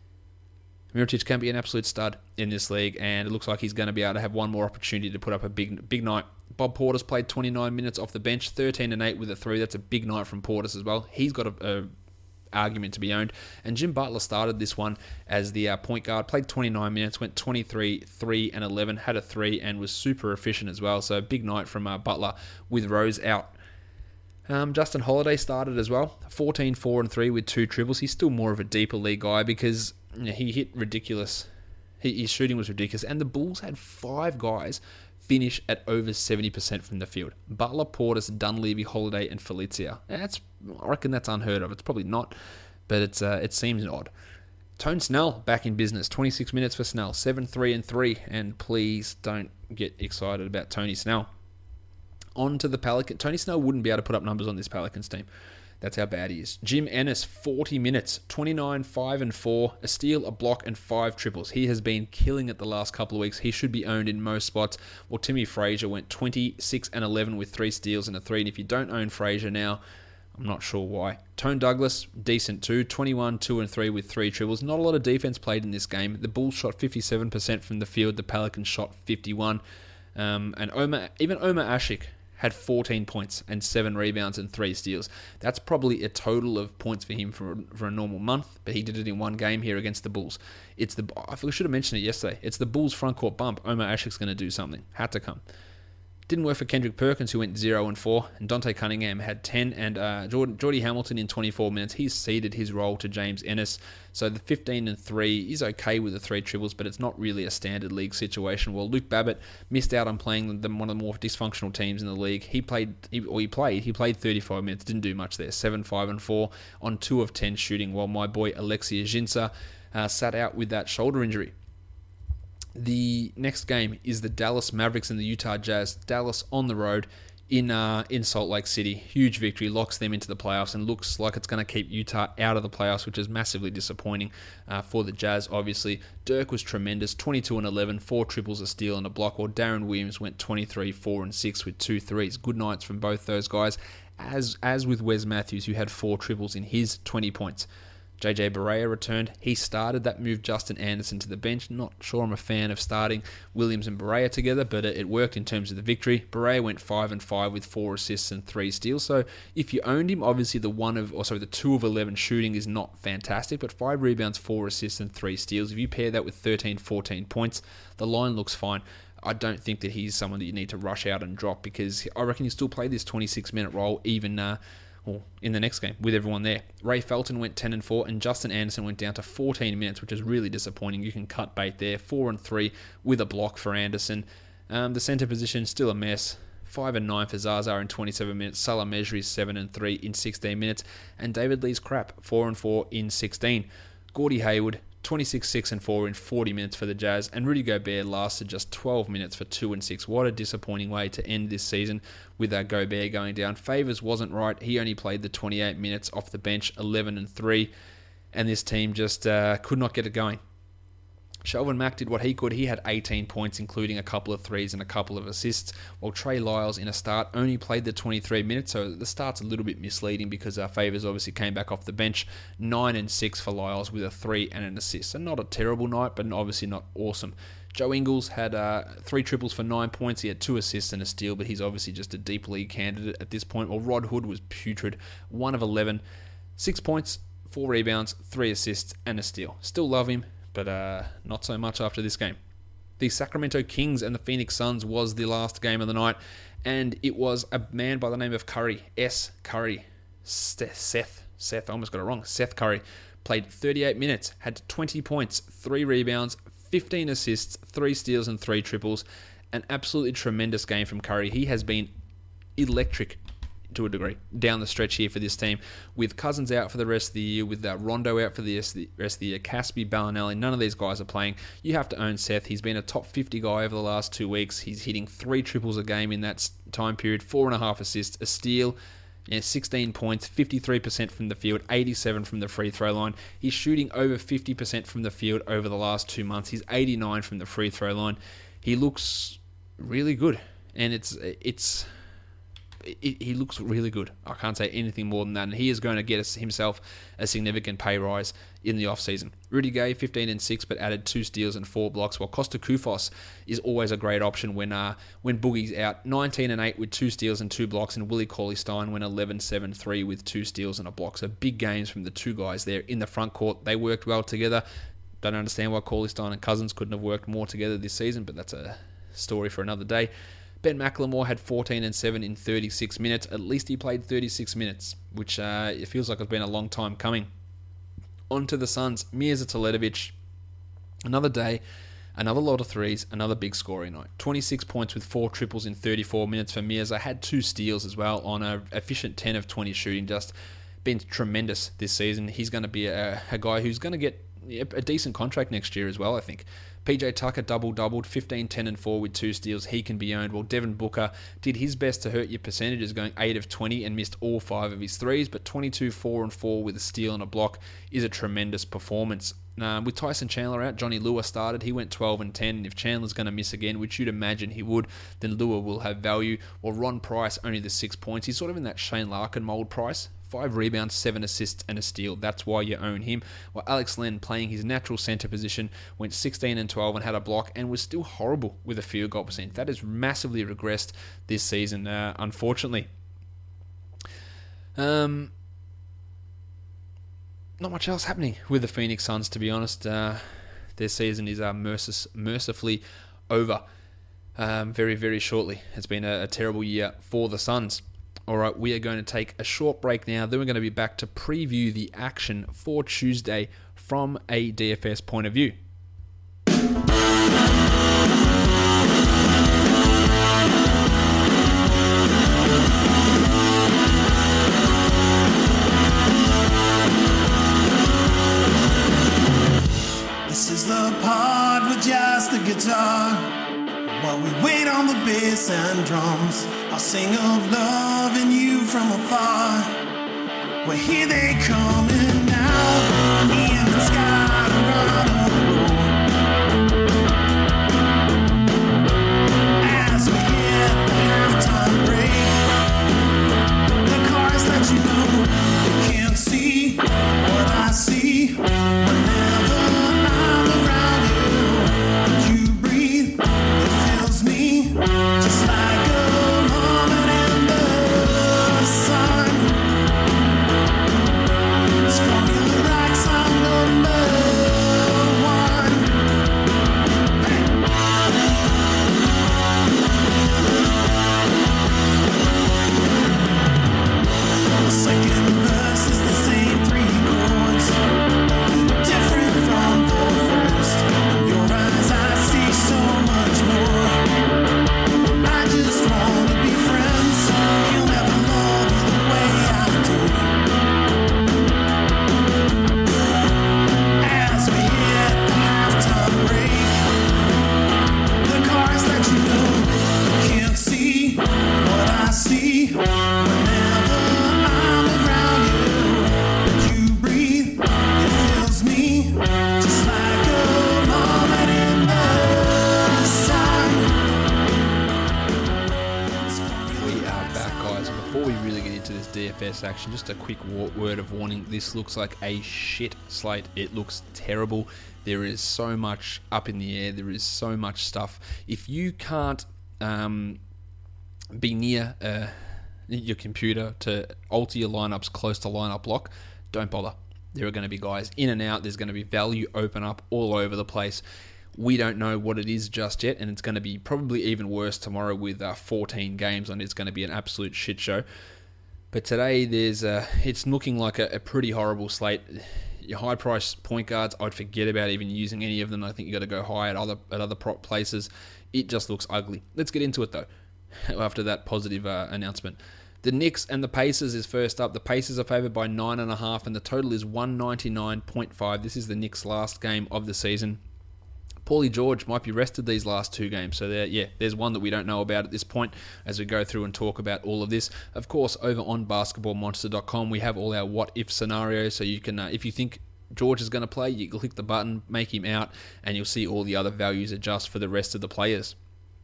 Mirotic can be an absolute stud in this league, and it looks like he's going to be able to have one more opportunity to put up a big night Bob Portis played 29 minutes off the bench, 13 and 8 with a 3. That's a big night from Portis as well. He's got a argument to be owned. And Jim Butler started this one as the point guard, played 29 minutes, went 23, 3 and 11, had a 3 and was super efficient as well. So big night from Butler with Rose out. Justin Holiday started as well, 14, 4 and 3 with 2 triples. He's still more of a deeper league guy because he hit ridiculous. His shooting was ridiculous. And the Bulls had 5 guys finish at over 70% from the field. Butler, Portis, Dunleavy, Holiday, and Felicia. I reckon that's unheard of. It's probably not, but it seems odd. Tone Snell back in business. 26 minutes for Snell. 7, 3 and 3. And please don't get excited about Tony Snell. On to the Pelicans. Tony Snell wouldn't be able to put up numbers on this Pelicans team. That's how bad he is. Jim Ennis, 40 minutes, 29, 5 and 4, a steal, a block, and 5 triples. He has been killing it the last couple of weeks. He should be owned in most spots. Well, Timmy Frazier went 26 and 11 with 3 steals and a 3. And if you don't own Frazier now, I'm not sure why. Tone Douglas, decent too. 21, 2 and 3 with 3 triples. Not a lot of defense played in this game. The Bulls shot 57% from the field. The Pelicans shot 51. And Omar Ashik had 14 points and 7 rebounds and 3 steals. That's probably a total of points for him for a normal month, but he did it in one game here against the Bulls. I should have mentioned it yesterday. It's the Bulls front court bump. Omar Ashik's going to do something. Had to come. Didn't work for Kendrick Perkins, who went 0 and 4, and Dante Cunningham had 10, and Geordie Hamilton in 24 minutes. He's ceded his role to James Ennis. So the 15 and 3 is okay with the 3 triples, but it's not really a standard league situation. Well, Luke Babbitt missed out on playing one of the more dysfunctional teams in the league. He played 35 minutes, didn't do much there. 7, 5 and 4 on 2 of 10 shooting, while my boy Alexia Jinsa sat out with that shoulder injury. The next game is the Dallas Mavericks and the Utah Jazz. Dallas on the road in Salt Lake City. Huge victory, locks them into the playoffs, and looks like it's going to keep Utah out of the playoffs, which is massively disappointing for the Jazz, obviously. Dirk was tremendous, 22 and 11, 4 triples, a steal, and a block, while Darren Williams went 23, 4 and 6 with 2 threes. Good nights from both those guys, as with Wes Matthews, who had 4 triples in his 20 points. JJ Barea returned. He started. That moved Justin Anderson to the bench. Not sure I'm a fan of starting Williams and Barea together, but it worked in terms of the victory. Barea went 5 and 5 with 4 assists and 3 steals. So if you owned him, obviously the 2 of 11 shooting is not fantastic, but 5 rebounds, 4 assists and 3 steals. If you pair that with 13, 14 points, the line looks fine. I don't think that he's someone that you need to rush out and drop, because I reckon he'll still play this 26-minute role even in the next game with everyone there. Ray Felton went 10 and 4, and Justin Anderson went down to 14 minutes, which is really disappointing. You can cut bait there. 4 and 3 with a block for Anderson. The center position still a mess. 5 and 9 for Zaza in 27 minutes. Salah Mejri 7 and 3 in 16 minutes, and David Lee's crap 4 and 4 in 16. Gordie Hayward 26, 6 and 4 in 40 minutes for the Jazz, and Rudy Gobert lasted just 12 minutes for 2 and 6. What a disappointing way to end this season with Gobert going down. Favors wasn't right. He only played the 28 minutes off the bench, 11 and 3, and this team just could not get it going. Shelvin Mack did what he could. He had 18 points, including a couple of threes and a couple of assists, while Trey Lyles in a start only played the 23 minutes, so the start's a little bit misleading because Favors obviously came back off the bench. 9 and 6 for Lyles with a 3 and an assist. So not a terrible night, but obviously not awesome. Joe Ingles had 3 triples for 9 points. He had 2 assists and a steal, but he's obviously just a deep league candidate at this point. While Rod Hood was putrid, 1 of 11, 6 points, 4 rebounds, 3 assists, and a steal. Still love him, but not so much after this game. The Sacramento Kings and the Phoenix Suns was the last game of the night, and it was a man by the name of Curry, Seth, I almost got it wrong. Seth Curry played 38 minutes, had 20 points, 3 rebounds, 15 assists, 3 steals, and 3 triples. An absolutely tremendous game from Curry. He has been electric to a degree down the stretch here for this team, with Cousins out for the rest of the year, with Rondo out for the rest of the year, Caspi, Bellinelli, none of these guys are playing. You have to own Seth. He's been a top 50 guy over the last 2 weeks. He's hitting 3 triples a game in that time period, 4.5 assists, a steal, 16 points, 53% from the field, 87% from the free throw line. He's shooting over 50% from the field over the last 2 months. He's 89% from the free throw line. He looks really good, and it's he looks really good. I can't say anything more than that. And he is going to get himself a significant pay rise in the offseason. Rudy Gay, 15 and 6, but added 2 steals and 4 blocks, while Costa Koufos is always a great option when Boogie's out. 19 and 8 with 2 steals and 2 blocks, and Willie Cauley-Stein went 11-7-3 with 2 steals and a block. So big games from the two guys there in the front court. They worked well together. Don't understand why Cauley-Stein and Cousins couldn't have worked more together this season, but that's a story for another day. Ben McLemore had 14 and 7 in 36 minutes. At least he played 36 minutes, which it feels like it's been a long time coming. On to the Suns. Mirza Teletovic, another day, another lot of threes, another big scoring night. 26 points with 4 triples in 34 minutes for Mirza. Had 2 steals as well on an efficient 10 of 20 shooting. Just been tremendous this season. He's going to be a guy who's going to get a decent contract next year as well, I think. PJ Tucker doubled, 15, 10, and 4 with 2 steals. He can be owned. Well, Devin Booker did his best to hurt your percentages, going 8 of 20 and missed all 5 of his threes, but 22, 4, and 4 with a steal and a block is a tremendous performance. With Tyson Chandler out, Johnny Lua started. He went 12 and 10, and if Chandler's going to miss again, which you'd imagine he would, then Lua will have value. Well, Ron Price, only the 6 points. He's sort of in that Shane Larkin mold price. 5 rebounds, 7 assists, and a steal. That's why you own him. Well, Alex Len, playing his natural center position, went 16 and 12 and had a block and was still horrible with a field goal percent. That has massively regressed this season, unfortunately. Not much else happening with the Phoenix Suns, to be honest. Their season is mercifully over very, very shortly. It's been a terrible year for the Suns. All right, we are going to take a short break now. Then we're going to be back to preview the action for Tuesday from a DFS point of view. This is the part with just the guitar. While we wait on the bass and drums, I'll sing of love and you from afar. Well, here they coming now, me and the sky run on the road. As we hit the halftime break, the chorus let you know you can't see what I see. Whenever I'm around you, you breathe. Me, just like a moment in the sun. This formula rocks on number 1. The second verse is the same 3 chords, different from the first. In your eyes I see so much more. I just want to be friends. You'll never love you the way I do. As we hit the halftime break, the chorus let you know you can't see what I see. Whenever I'm around you, you breathe. It fills me just like a moment in the sun. Before we really get into this DFS action, just a quick word of warning. This looks like a shit slate. It looks terrible. There is so much up in the air. There is so much stuff. If you can't be near your computer to alter your lineups close to lineup lock, don't bother. There are going to be guys in and out. There's going to be value open up all over the place. We don't know what it is just yet, and it's going to be probably even worse tomorrow with 14 games on. It's going to be an absolute shit show. But today, it's looking like a pretty horrible slate. Your high-priced point guards, I'd forget about even using any of them. I think you got to go high at other prop places. It just looks ugly. Let's get into it though. After that positive announcement, the Knicks and the Pacers is first up. The Pacers are favored by 9.5, and the total is 199.5. This is the Knicks' last game of the season. Paulie George might be rested these last 2 games. So there's one that we don't know about at this point as we go through and talk about all of this. Of course, over on basketballmonster.com, we have all our what-if scenarios. So you can, if you think George is going to play, you click the button, make him out, and you'll see all the other values adjust for the rest of the players.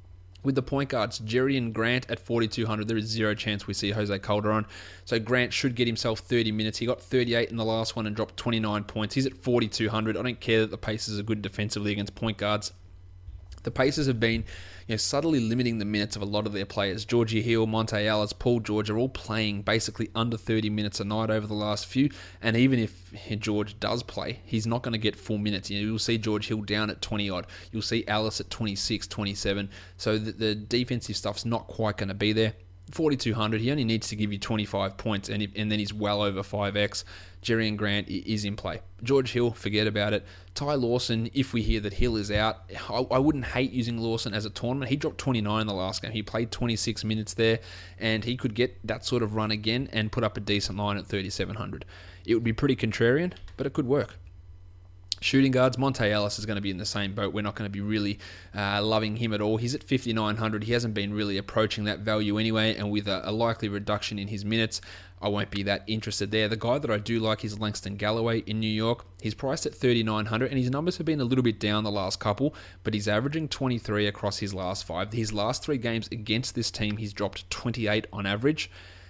With the point guards, Jerry and Grant at 4,200, there is zero chance we see Jose Calderon. So Grant should get himself 30 minutes. He got 38 in the last one and dropped 29 points. He's at 4,200. I don't care that the Pacers are good defensively against point guards. The Pacers have been subtly limiting the minutes of a lot of their players. Georgie Hill, Monte Ellis, Paul George are all playing basically under 30 minutes a night over the last few. And even if George does play, he's not going to get full minutes. You'll see George Hill down at 20-odd. You'll see Ellis at 26, 27. So the defensive stuff's not quite going to be there. 4,200, he only needs to give you 25 points, and then he's well over 5x. Jerry and Grant is in play. George Hill, forget about it. Ty Lawson, if we hear that Hill is out, I wouldn't hate using Lawson as a tournament. He dropped 29 in the last game. He played 26 minutes there, and he could get that sort of run again and put up a decent line at 3,700. It would be pretty contrarian, but it could work. Shooting guards, Monte Ellis is going to be in the same boat. We're not going to be really loving him at all. He's at 5,900. He hasn't been really approaching that value anyway, and with a likely reduction in his minutes, I won't be that interested there. The guy that I do like is Langston Galloway in New York. He's priced at 3,900, and his numbers have been a little bit down the last couple, but he's averaging 23 across his last 5. His last 3 games against this team, he's dropped 28 on average.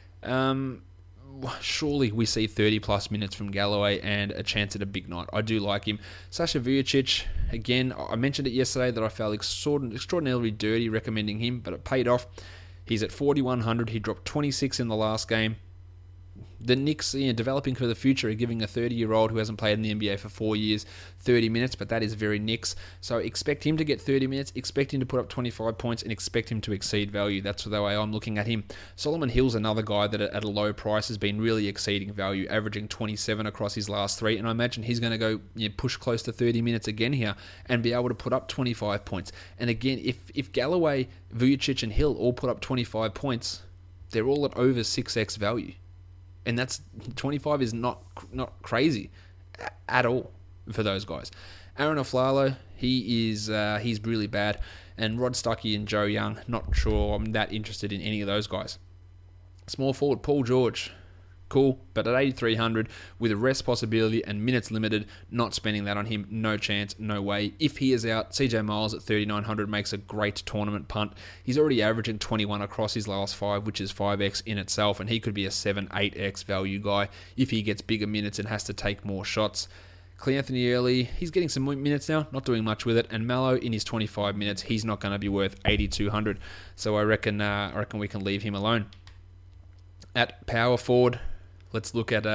Surely we see 30-plus minutes from Galloway and a chance at a big night. I do like him. Sasha Vujacic, again, I mentioned it yesterday that I felt extraordinarily dirty recommending him, but it paid off. He's at 4,100. He dropped 26 in the last game. The Knicks, developing for the future, are giving a 30-year-old who hasn't played in the NBA for 4 years 30 minutes, but that is very Knicks. So expect him to get 30 minutes, expect him to put up 25 points, and expect him to exceed value. That's the way I'm looking at him. Solomon Hill's another guy that at a low price has been really exceeding value, averaging 27 across his last 3, and I imagine he's going to go push close to 30 minutes again here and be able to put up 25 points. And again, if Galloway, Vujacic, and Hill all put up 25 points, they're all at over 6x value. And that's 25 is not crazy at all for those guys. Aaron Aflalo, he's really bad. And Rod Stuckey and Joe Young, not sure I'm that interested in any of those guys. Small forward, Paul George, cool, but at 8,300 with a rest possibility and minutes limited, not spending that on him, no chance, no way. If he is out, CJ Miles at 3,900 makes a great tournament punt. He's already averaging 21 across his last 5, which is 5x in itself, and he could be a 7, 8x value guy if he gets bigger minutes and has to take more shots. Cleanthony Early, he's getting some minutes now, not doing much with it, and Mallow in his 25 minutes, he's not going to be worth 8,200, so I reckon we can leave him alone. At power forward, let's look at...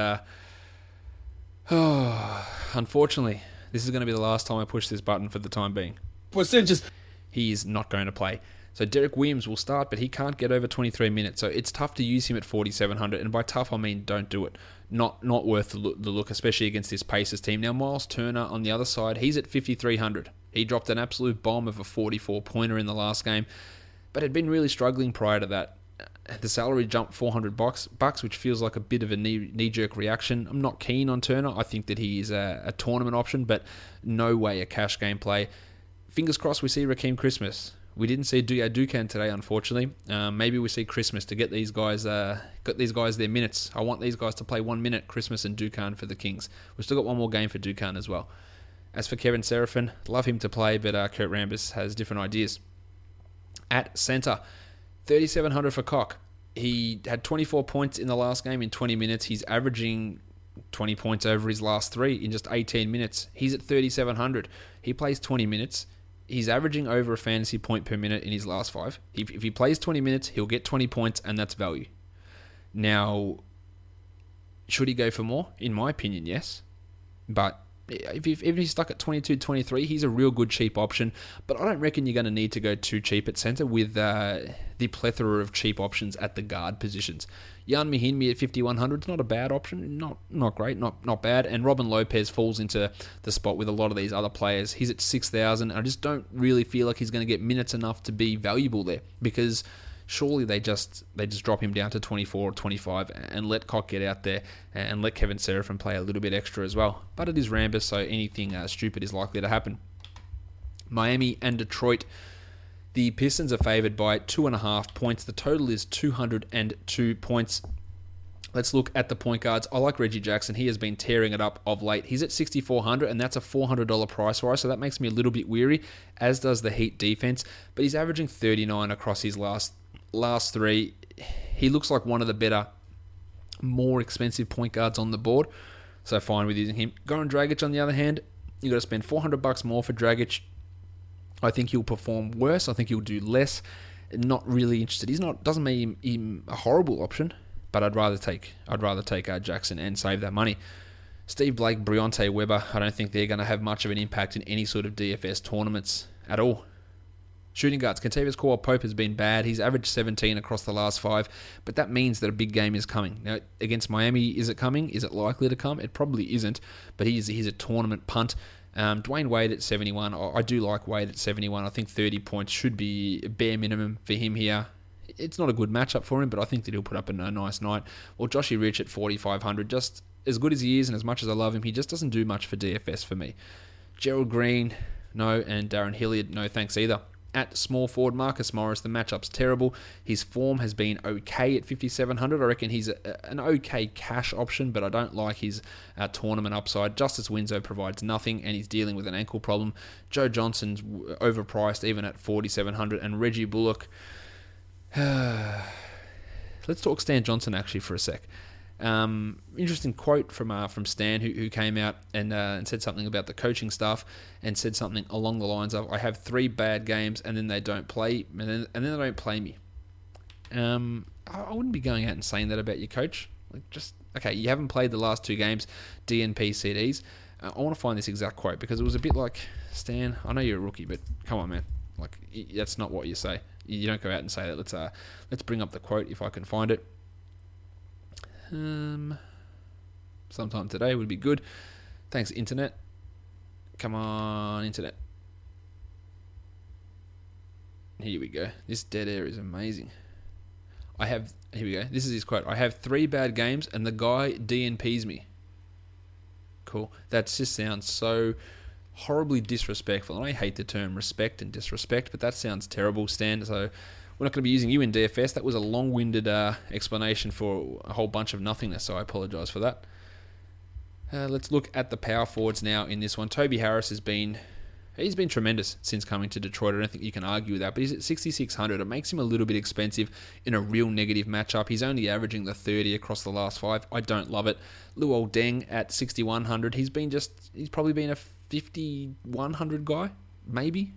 unfortunately, this is going to be the last time I push this button for the time being. He is not going to play. So Derek Williams will start, but he can't get over 23 minutes. So it's tough to use him at 4,700. And by tough, I mean don't do it. Not worth the look, especially against this Pacers team. Now, Miles Turner on the other side, he's at 5,300. He dropped an absolute bomb of a 44-pointer in the last game, but had been really struggling prior to that. The salary jumped $400, which feels like a bit of a knee-jerk reaction. I'm not keen on Turner. I think that he is a tournament option, but no way a cash game play. Fingers crossed we see Rakeem Christmas. We didn't see Ducan today, unfortunately. Maybe we see Christmas to get these guys their minutes. I want these guys to play 1 minute, Christmas and Ducan for the Kings. We've still got one more game for Ducan as well. As for Kevin Seraphin, love him to play, but Kurt Rambis has different ideas. At centre, 3,700 for Koch. He had 24 points in the last game in 20 minutes. He's averaging 20 points over his last 3 in just 18 minutes. He's at 3,700. He plays 20 minutes. He's averaging over a fantasy point per minute in his last 5. If he plays 20 minutes, he'll get 20 points, and that's value. Now, should he go for more? In my opinion, yes. But if he's stuck at 22, 23, he's a real good cheap option. But I don't reckon you're going to need to go too cheap at centre with the plethora of cheap options at the guard positions. Jan Mahinmi at 5,100 is not a bad option. Not great, not bad. And Robin Lopez falls into the spot with a lot of these other players. He's at 6,000. I just don't really feel like he's going to get minutes enough to be valuable there, because surely they just drop him down to 24 or 25 and let Koch get out there and let Kevin Seraphin play a little bit extra as well. But it is Rambus, so anything stupid is likely to happen. Miami and Detroit. The Pistons are favoured by 2.5 points. The total is 202 points. Let's look at the point guards. I like Reggie Jackson. He has been tearing it up of late. He's at $6,400, and that's a $400 price rise, so that makes me a little bit weary, as does the Heat defense. But he's averaging 39 across his last three. He looks like one of the better, more expensive point guards on the board, so fine with using him. Goran Dragic, on the other hand, you got to spend $400 more for Dragic. I think he'll perform worse. I think he'll do less. Not really interested. Doesn't make him a horrible option, but I'd rather take Jackson and save that money. Steve Blake, Briante Weber, I don't think they're going to have much of an impact in any sort of DFS tournaments at all. Shooting guards, Kentavious Caldwell-Pope has been bad. He's averaged 17 across the last 5, but that means that a big game is coming. Now, against Miami, is it coming? Is it likely to come? It probably isn't, but he's a tournament punt. Dwayne Wade at 71. I do like Wade at 71. I think 30 points should be a bare minimum for him here. It's not a good matchup for him, but I think that he'll put up a nice night. Or Joshy Rich at 4,500. Just as good as he is and as much as I love him, he just doesn't do much for DFS for me. Gerald Green, no, and Darren Hilliard, no thanks either. At small forward, Marcus Morris, the matchup's terrible. His form has been okay at 5,700. I reckon he's an okay cash option, but I don't like his tournament upside. Justice Winslow provides nothing, and he's dealing with an ankle problem. Joe Johnson's overpriced, even at 4,700. And Reggie Bullock. Let's talk Stan Johnson, actually, for a sec. Interesting quote from Stan, who came out and said something about the coaching staff, and said something along the lines of, "I have 3 bad games and then they don't play, and then they don't play me." I wouldn't be going out and saying that about your coach. Okay, you haven't played the last 2 games, DNP CDs. I want to find this exact quote because it was a bit like, Stan, I know you're a rookie, but come on, man. That's not what you say. You don't go out and say that. Let's bring up the quote if I can find it. Sometime today would be good. Thanks, internet. Come on, internet. Here we go. This dead air is amazing. Here we go. This is his quote. "I have 3 bad games and the guy DNPs me." Cool. That just sounds so horribly disrespectful. And I hate the term respect and disrespect, but that sounds terrible, Stan. So we're not going to be using you in DFS. That was a long-winded explanation for a whole bunch of nothingness, so I apologise for that. Let's look at the power forwards now in this one. Toby Harris he's been tremendous since coming to Detroit. I don't think you can argue with that, but he's at 6,600. It makes him a little bit expensive in a real negative matchup. He's only averaging the 30 across the last 5. I don't love it. Luol Deng at 6,100. He's probably been a 5,100 guy, maybe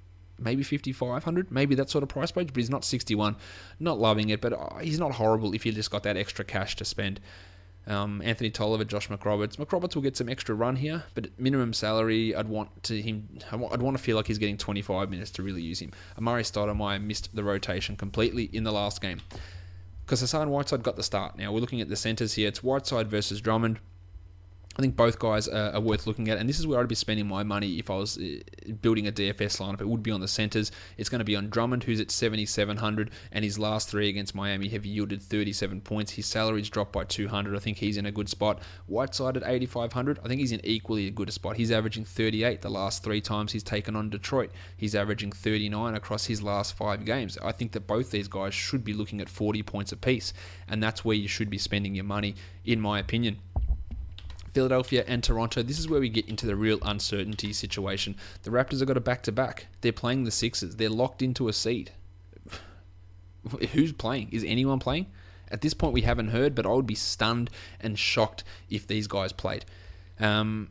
5,500, maybe that sort of price range, but he's not 61. Not loving it, but he's not horrible if you just got that extra cash to spend. Anthony Tolliver, Josh McRoberts. McRoberts will get some extra run here, but at minimum salary, I'd want to feel like he's getting 25 minutes to really use him. Amari Stoudemire missed the rotation completely in the last game because Hassan Whiteside got the start. Now we're looking at the centers here. It's Whiteside versus Drummond. I think both guys are worth looking at, and this is where I'd be spending my money if I was building a DFS lineup. It would be on the centers. It's going to be on Drummond, who's at 7,700, and his last 3 against Miami have yielded 37 points. His salary's dropped by 200. I think he's in a good spot. Whiteside at 8,500. I think he's in equally a good spot. He's averaging 38 the last 3 times he's taken on Detroit. He's averaging 39 across his last 5 games. I think that both these guys should be looking at 40 points apiece, and that's where you should be spending your money, in my opinion. Philadelphia and Toronto, this is where we get into the real uncertainty situation. The Raptors have got a back-to-back. They're playing the Sixers. They're locked into a seed. Who's playing? Is anyone playing? At this point, we haven't heard, but I would be stunned and shocked if these guys played. I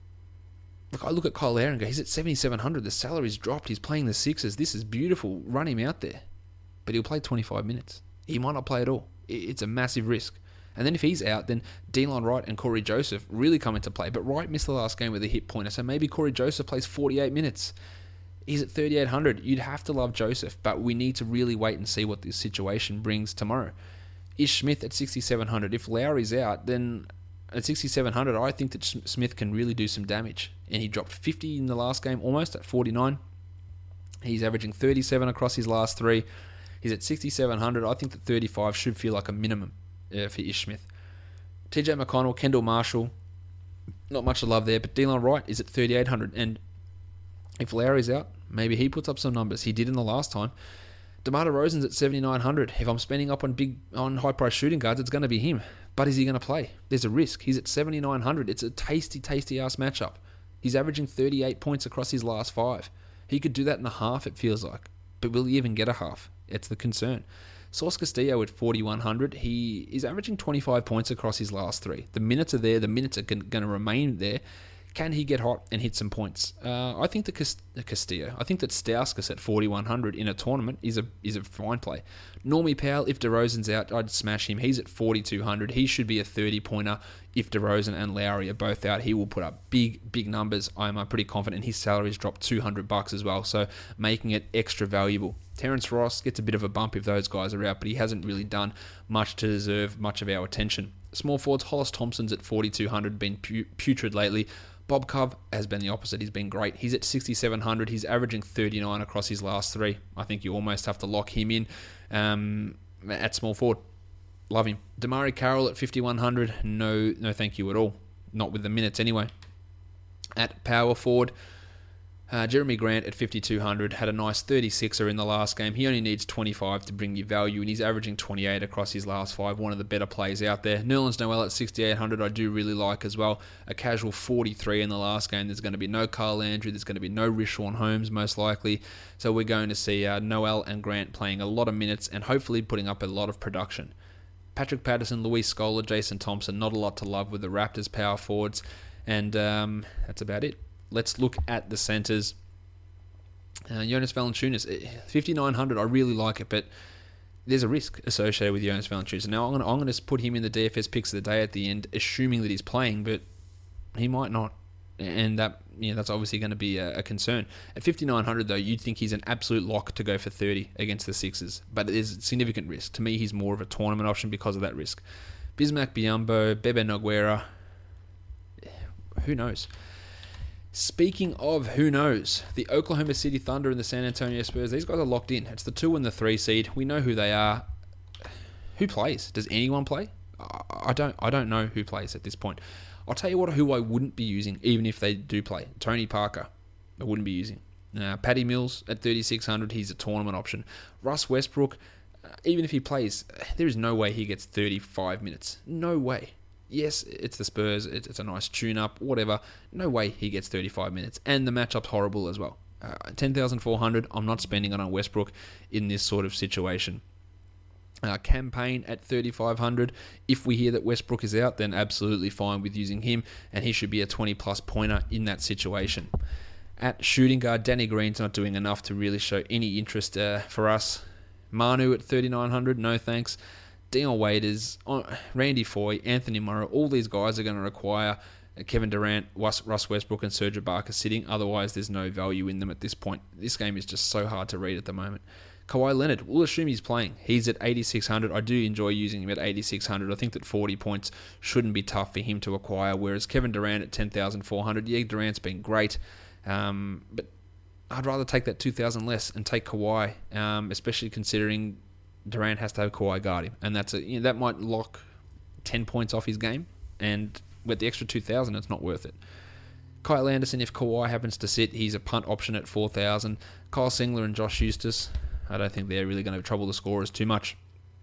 look at Kyle Lowry and go, he's at 7,700. The salary's dropped. He's playing the Sixers. This is beautiful. Run him out there. But he'll play 25 minutes. He might not play at all. It's a massive risk. And then if he's out, then Delon Wright and Corey Joseph really come into play. But Wright missed the last game with a hip pointer, so maybe Corey Joseph plays 48 minutes. He's at 3,800. You'd have to love Joseph, but we need to really wait and see what this situation brings tomorrow. Ish Smith at 6,700. If Lowry's out, then at 6,700, I think that Smith can really do some damage. And he dropped 50 in the last game, almost at 49. He's averaging 37 across his last 3. He's at 6,700. I think that 35 should feel like a minimum for Ish Smith. TJ McConnell, Kendall Marshall, not much to love there, but Delon Wright is at 3,800. And if Lowry's out, maybe he puts up some numbers. He did in the last time. DeMar DeRozan's at 7,900. If I'm spending up on high price shooting guards, it's going to be him. But is he going to play? There's a risk. He's at 7,900. It's a tasty, tasty-ass matchup. He's averaging 38 points across his last 5. He could do that in a half, it feels like. But will he even get a half? It's the concern. Sauce Castillo at 4,100. He is averaging 25 points across his last 3. The minutes are there. The minutes are going to remain there. Can he get hot and hit some points? I think Castillo. I think that Stauskas at 4,100 in a tournament is a fine play. Normie Powell, if DeRozan's out, I'd smash him. He's at 4,200. He should be a 30-pointer. If DeRozan and Lowry are both out, he will put up big numbers. I'm pretty confident. His salary's dropped $200 as well, so making it extra valuable. Terrence Ross gets a bit of a bump if those guys are out, but he hasn't really done much to deserve much of our attention. Small forwards, Hollis Thompson's at 4,200, been putrid lately. Bob Cove has been the opposite. He's been great. He's at 6,700. He's averaging 39 across his last 3. I think you almost have to lock him in at small forward. Love him. Damari Carroll at 5,100. No thank you at all. Not with the minutes anyway. At power forward, Jeremy Grant at 5,200 had a nice 36er in the last game. He only needs 25 to bring you value, and he's averaging 28 across his last 5. One of the better plays out there. Nerlens Noel at 6,800 I do really like as well. A casual 43 in the last game. There's going to be no Carl Landry. There's going to be no Richaun Holmes most likely. So we're going to see Noel and Grant playing a lot of minutes and hopefully putting up a lot of production. Patrick Patterson, Luis Scola, Jason Thompson, not a lot to love with the Raptors power forwards. And that's about it. Let's look at the centers. Jonas Valanciunas, 5,900. I really like it, but there's a risk associated with Jonas Valanciunas. Now I'm going to put him in the DFS picks of the day at the end, assuming that he's playing, but he might not, and that's obviously going to be a concern. At 5,900 though, you'd think he's an absolute lock to go for 30 against the Sixers, but there's significant risk. To me, he's more of a tournament option because of that risk. Bismack Biyombo, Bebe Nogueira, who knows? Speaking of who knows, the Oklahoma City Thunder and the San Antonio Spurs, these guys are locked in. It's the 2 and the 3 seed. We know who they are. Who plays? Does anyone play? I don't know who plays at this point. I'll tell you who I wouldn't be using, even if they do play. Tony Parker, I wouldn't be using. Patty Mills at 3,600, he's a tournament option. Russ Westbrook, even if he plays, there is no way he gets 35 minutes. No way. Yes, it's the Spurs, it's a nice tune-up, whatever. No way he gets 35 minutes. And the matchup's horrible as well. 10,400, I'm not spending it on Westbrook in this sort of situation. Campaign at 3,500. If we hear that Westbrook is out, then absolutely fine with using him, and he should be a 20-plus pointer in that situation. At shooting guard, Danny Green's not doing enough to really show any interest for us. Manu at 3,900, no thanks. Dion Waiters, Randy Foy, Anthony Morrow, all these guys are going to require Kevin Durant, Russ Westbrook, and Serge Ibaka sitting. Otherwise, there's no value in them at this point. This game is just so hard to read at the moment. Kawhi Leonard, we'll assume he's playing. He's at 8,600. I do enjoy using him at 8,600. I think that 40 points shouldn't be tough for him to acquire, whereas Kevin Durant at 10,400. Yeah, Durant's been great, but I'd rather take that 2,000 less and take Kawhi, especially considering Durant has to have Kawhi guard him, and that might lock 10 points off his game, and with the extra 2,000, it's not worth it. Kyle Anderson, if Kawhi happens to sit, he's a punt option at 4,000. Kyle Singler and Josh Eustace, I don't think they're really going to trouble the scorers too much.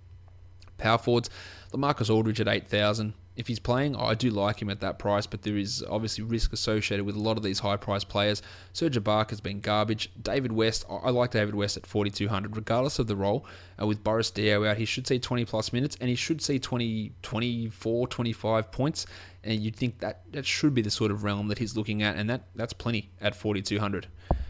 Power forwards, LaMarcus Aldridge at 8,000. If he's playing, I do like him at that price, but there is obviously risk associated with a lot of these high-priced players. Serge Ibaka has been garbage. David West, I like David West at 4,200, regardless of the role. With Boris Diaw out, he should see 20-plus minutes, and he should see 20, 24, 25 points, and you'd think that should be the sort of realm that he's looking at, and that's plenty at 4,200.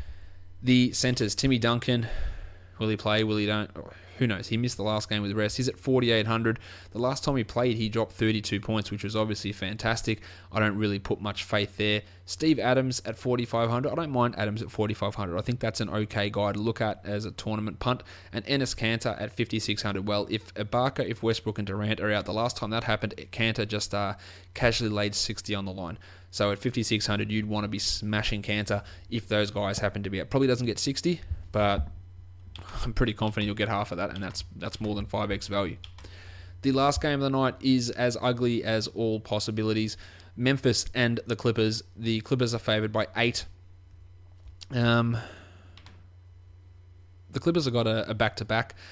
The centers, Timmy Duncan, will he play, will he don't? Who knows? He missed the last game with rest. He's at 4,800. The last time he played, he dropped 32 points, which was obviously fantastic. I don't really put much faith there. Steve Adams at 4,500. I don't mind Adams at 4,500. I think that's an okay guy to look at as a tournament punt. And Enes Kanter at 5,600. Well, if Ibaka, if Westbrook and Durant are out, the last time that happened, Kanter just casually laid 60 on the line. So at 5,600, you'd want to be smashing Kanter if those guys happen to be out. Probably doesn't get 60, but I'm pretty confident you'll get half of that, and that's more than 5x value. The last game of the night is as ugly as all possibilities. Memphis and the Clippers. The Clippers are favored by 8. The Clippers have got a back-to-back.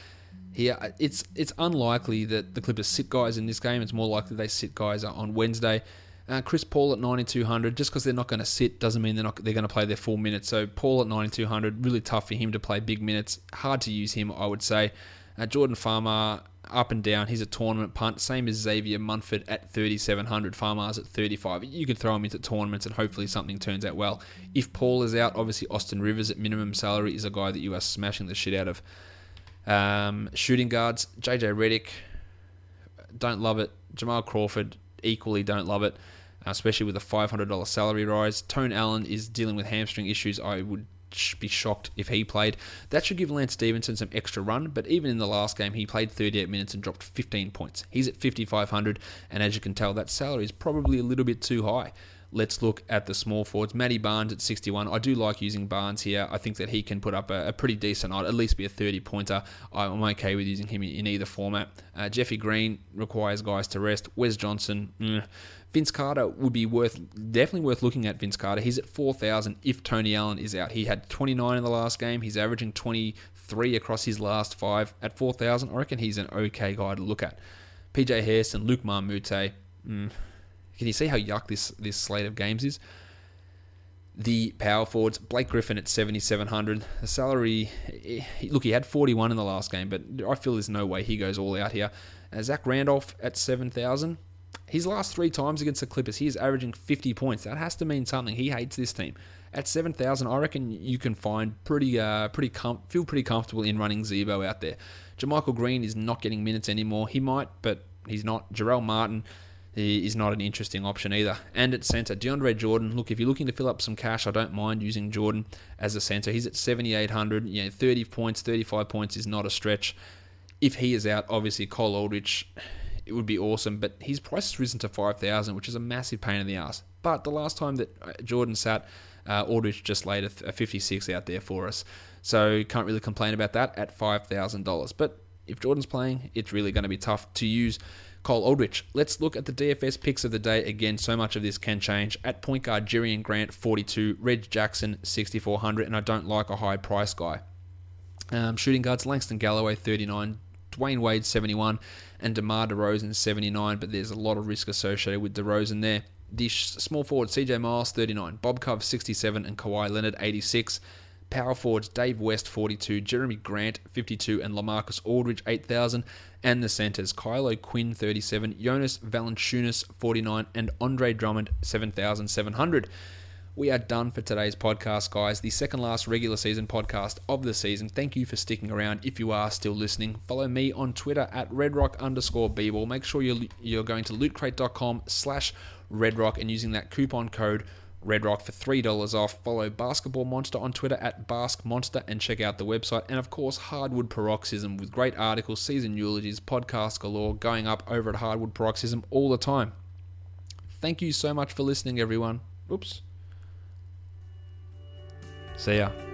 here. It's unlikely that the Clippers sit guys in this game. It's more likely they sit guys on Wednesday. Chris Paul at 9,200, just because they're not going to sit doesn't mean they're going to play their full minutes. So Paul at 9,200, really tough for him to play big minutes. Hard to use him, I would say. Jordan Farmar, up and down. He's a tournament punt, same as Xavier Munford at 3,700. Farmar's at 35. You could throw him into tournaments and hopefully something turns out well. If Paul is out, obviously Austin Rivers at minimum salary is a guy that you are smashing the shit out of. Shooting guards, JJ Redick, don't love it. Jamal Crawford, equally don't love it, especially with a $500 salary rise. Tone Allen is dealing with hamstring issues. I would be shocked if he played. That should give Lance Stevenson some extra run, but even in the last game, he played 38 minutes and dropped 15 points. He's at 5,500, and as you can tell, that salary is probably a little bit too high. Let's look at the small forwards. Matty Barnes at 61. I do like using Barnes here. I think that he can put up a pretty decent night, at least be a 30-pointer. I'm okay with using him in either format. Jeffrey Green requires guys to rest. Wes Johnson, Vince Carter would be definitely worth looking at. Vince Carter, he's at 4,000 if Tony Allen is out. He had 29 in the last game. He's averaging 23 across his last 5 at 4,000. I reckon he's an okay guy to look at. PJ Hairston, Luke Marmute. Can you see how yuck this slate of games is? The power forwards, Blake Griffin at 7,700. The salary, look, he had 41 in the last game, but I feel there's no way he goes all out here. Zach Randolph at 7,000. His last 3 times against the Clippers, he is averaging 50 points. That has to mean something. He hates this team. At 7,000, I reckon you can find feel pretty comfortable in running Zebo out there. JaMychal Green is not getting minutes anymore. He might, but he's not. Jarrell Martin is not an interesting option either. And at centre, DeAndre Jordan. Look, if you're looking to fill up some cash, I don't mind using Jordan as a centre. He's at 7,800. 30 points, 35 points is not a stretch. If he is out, obviously Cole Aldrich, it would be awesome, but his price has risen to 5,000, which is a massive pain in the ass. But the last time that Jordan sat, Aldrich just laid a 56 out there for us. So can't really complain about that at $5,000. But if Jordan's playing, it's really going to be tough to use Cole Aldrich. Let's look at the DFS picks of the day. Again, so much of this can change. At point guard, Jerian Grant, 42. Reg Jackson, 6,400. And I don't like a high price guy. Shooting guards, Langston Galloway, 39. Dwayne Wade, 71. And DeMar DeRozan, 79. But there's a lot of risk associated with DeRozan there. The small forward, CJ Miles, 39. Bob Cove, 67. And Kawhi Leonard, 86. Power forwards, Dave West, 42. Jeremy Grant, 52. And LaMarcus Aldridge, 8,000. And the centers, Kylo Quinn, 37. Jonas Valanciunas, 49. And Andre Drummond, 7,700. We are done for today's podcast, guys. The second last regular season podcast of the season. Thank you for sticking around if you are still listening. Follow me on Twitter at redrock_bball. Make sure you're going to lootcrate.com/redrock and using that coupon code RedRock for $3 off. Follow Basketball Monster on Twitter at BaskMonster and check out the website. And of course, Hardwood Paroxysm with great articles, season eulogies, podcasts galore going up over at Hardwood Paroxysm all the time. Thank you so much for listening, everyone. Oops. See ya.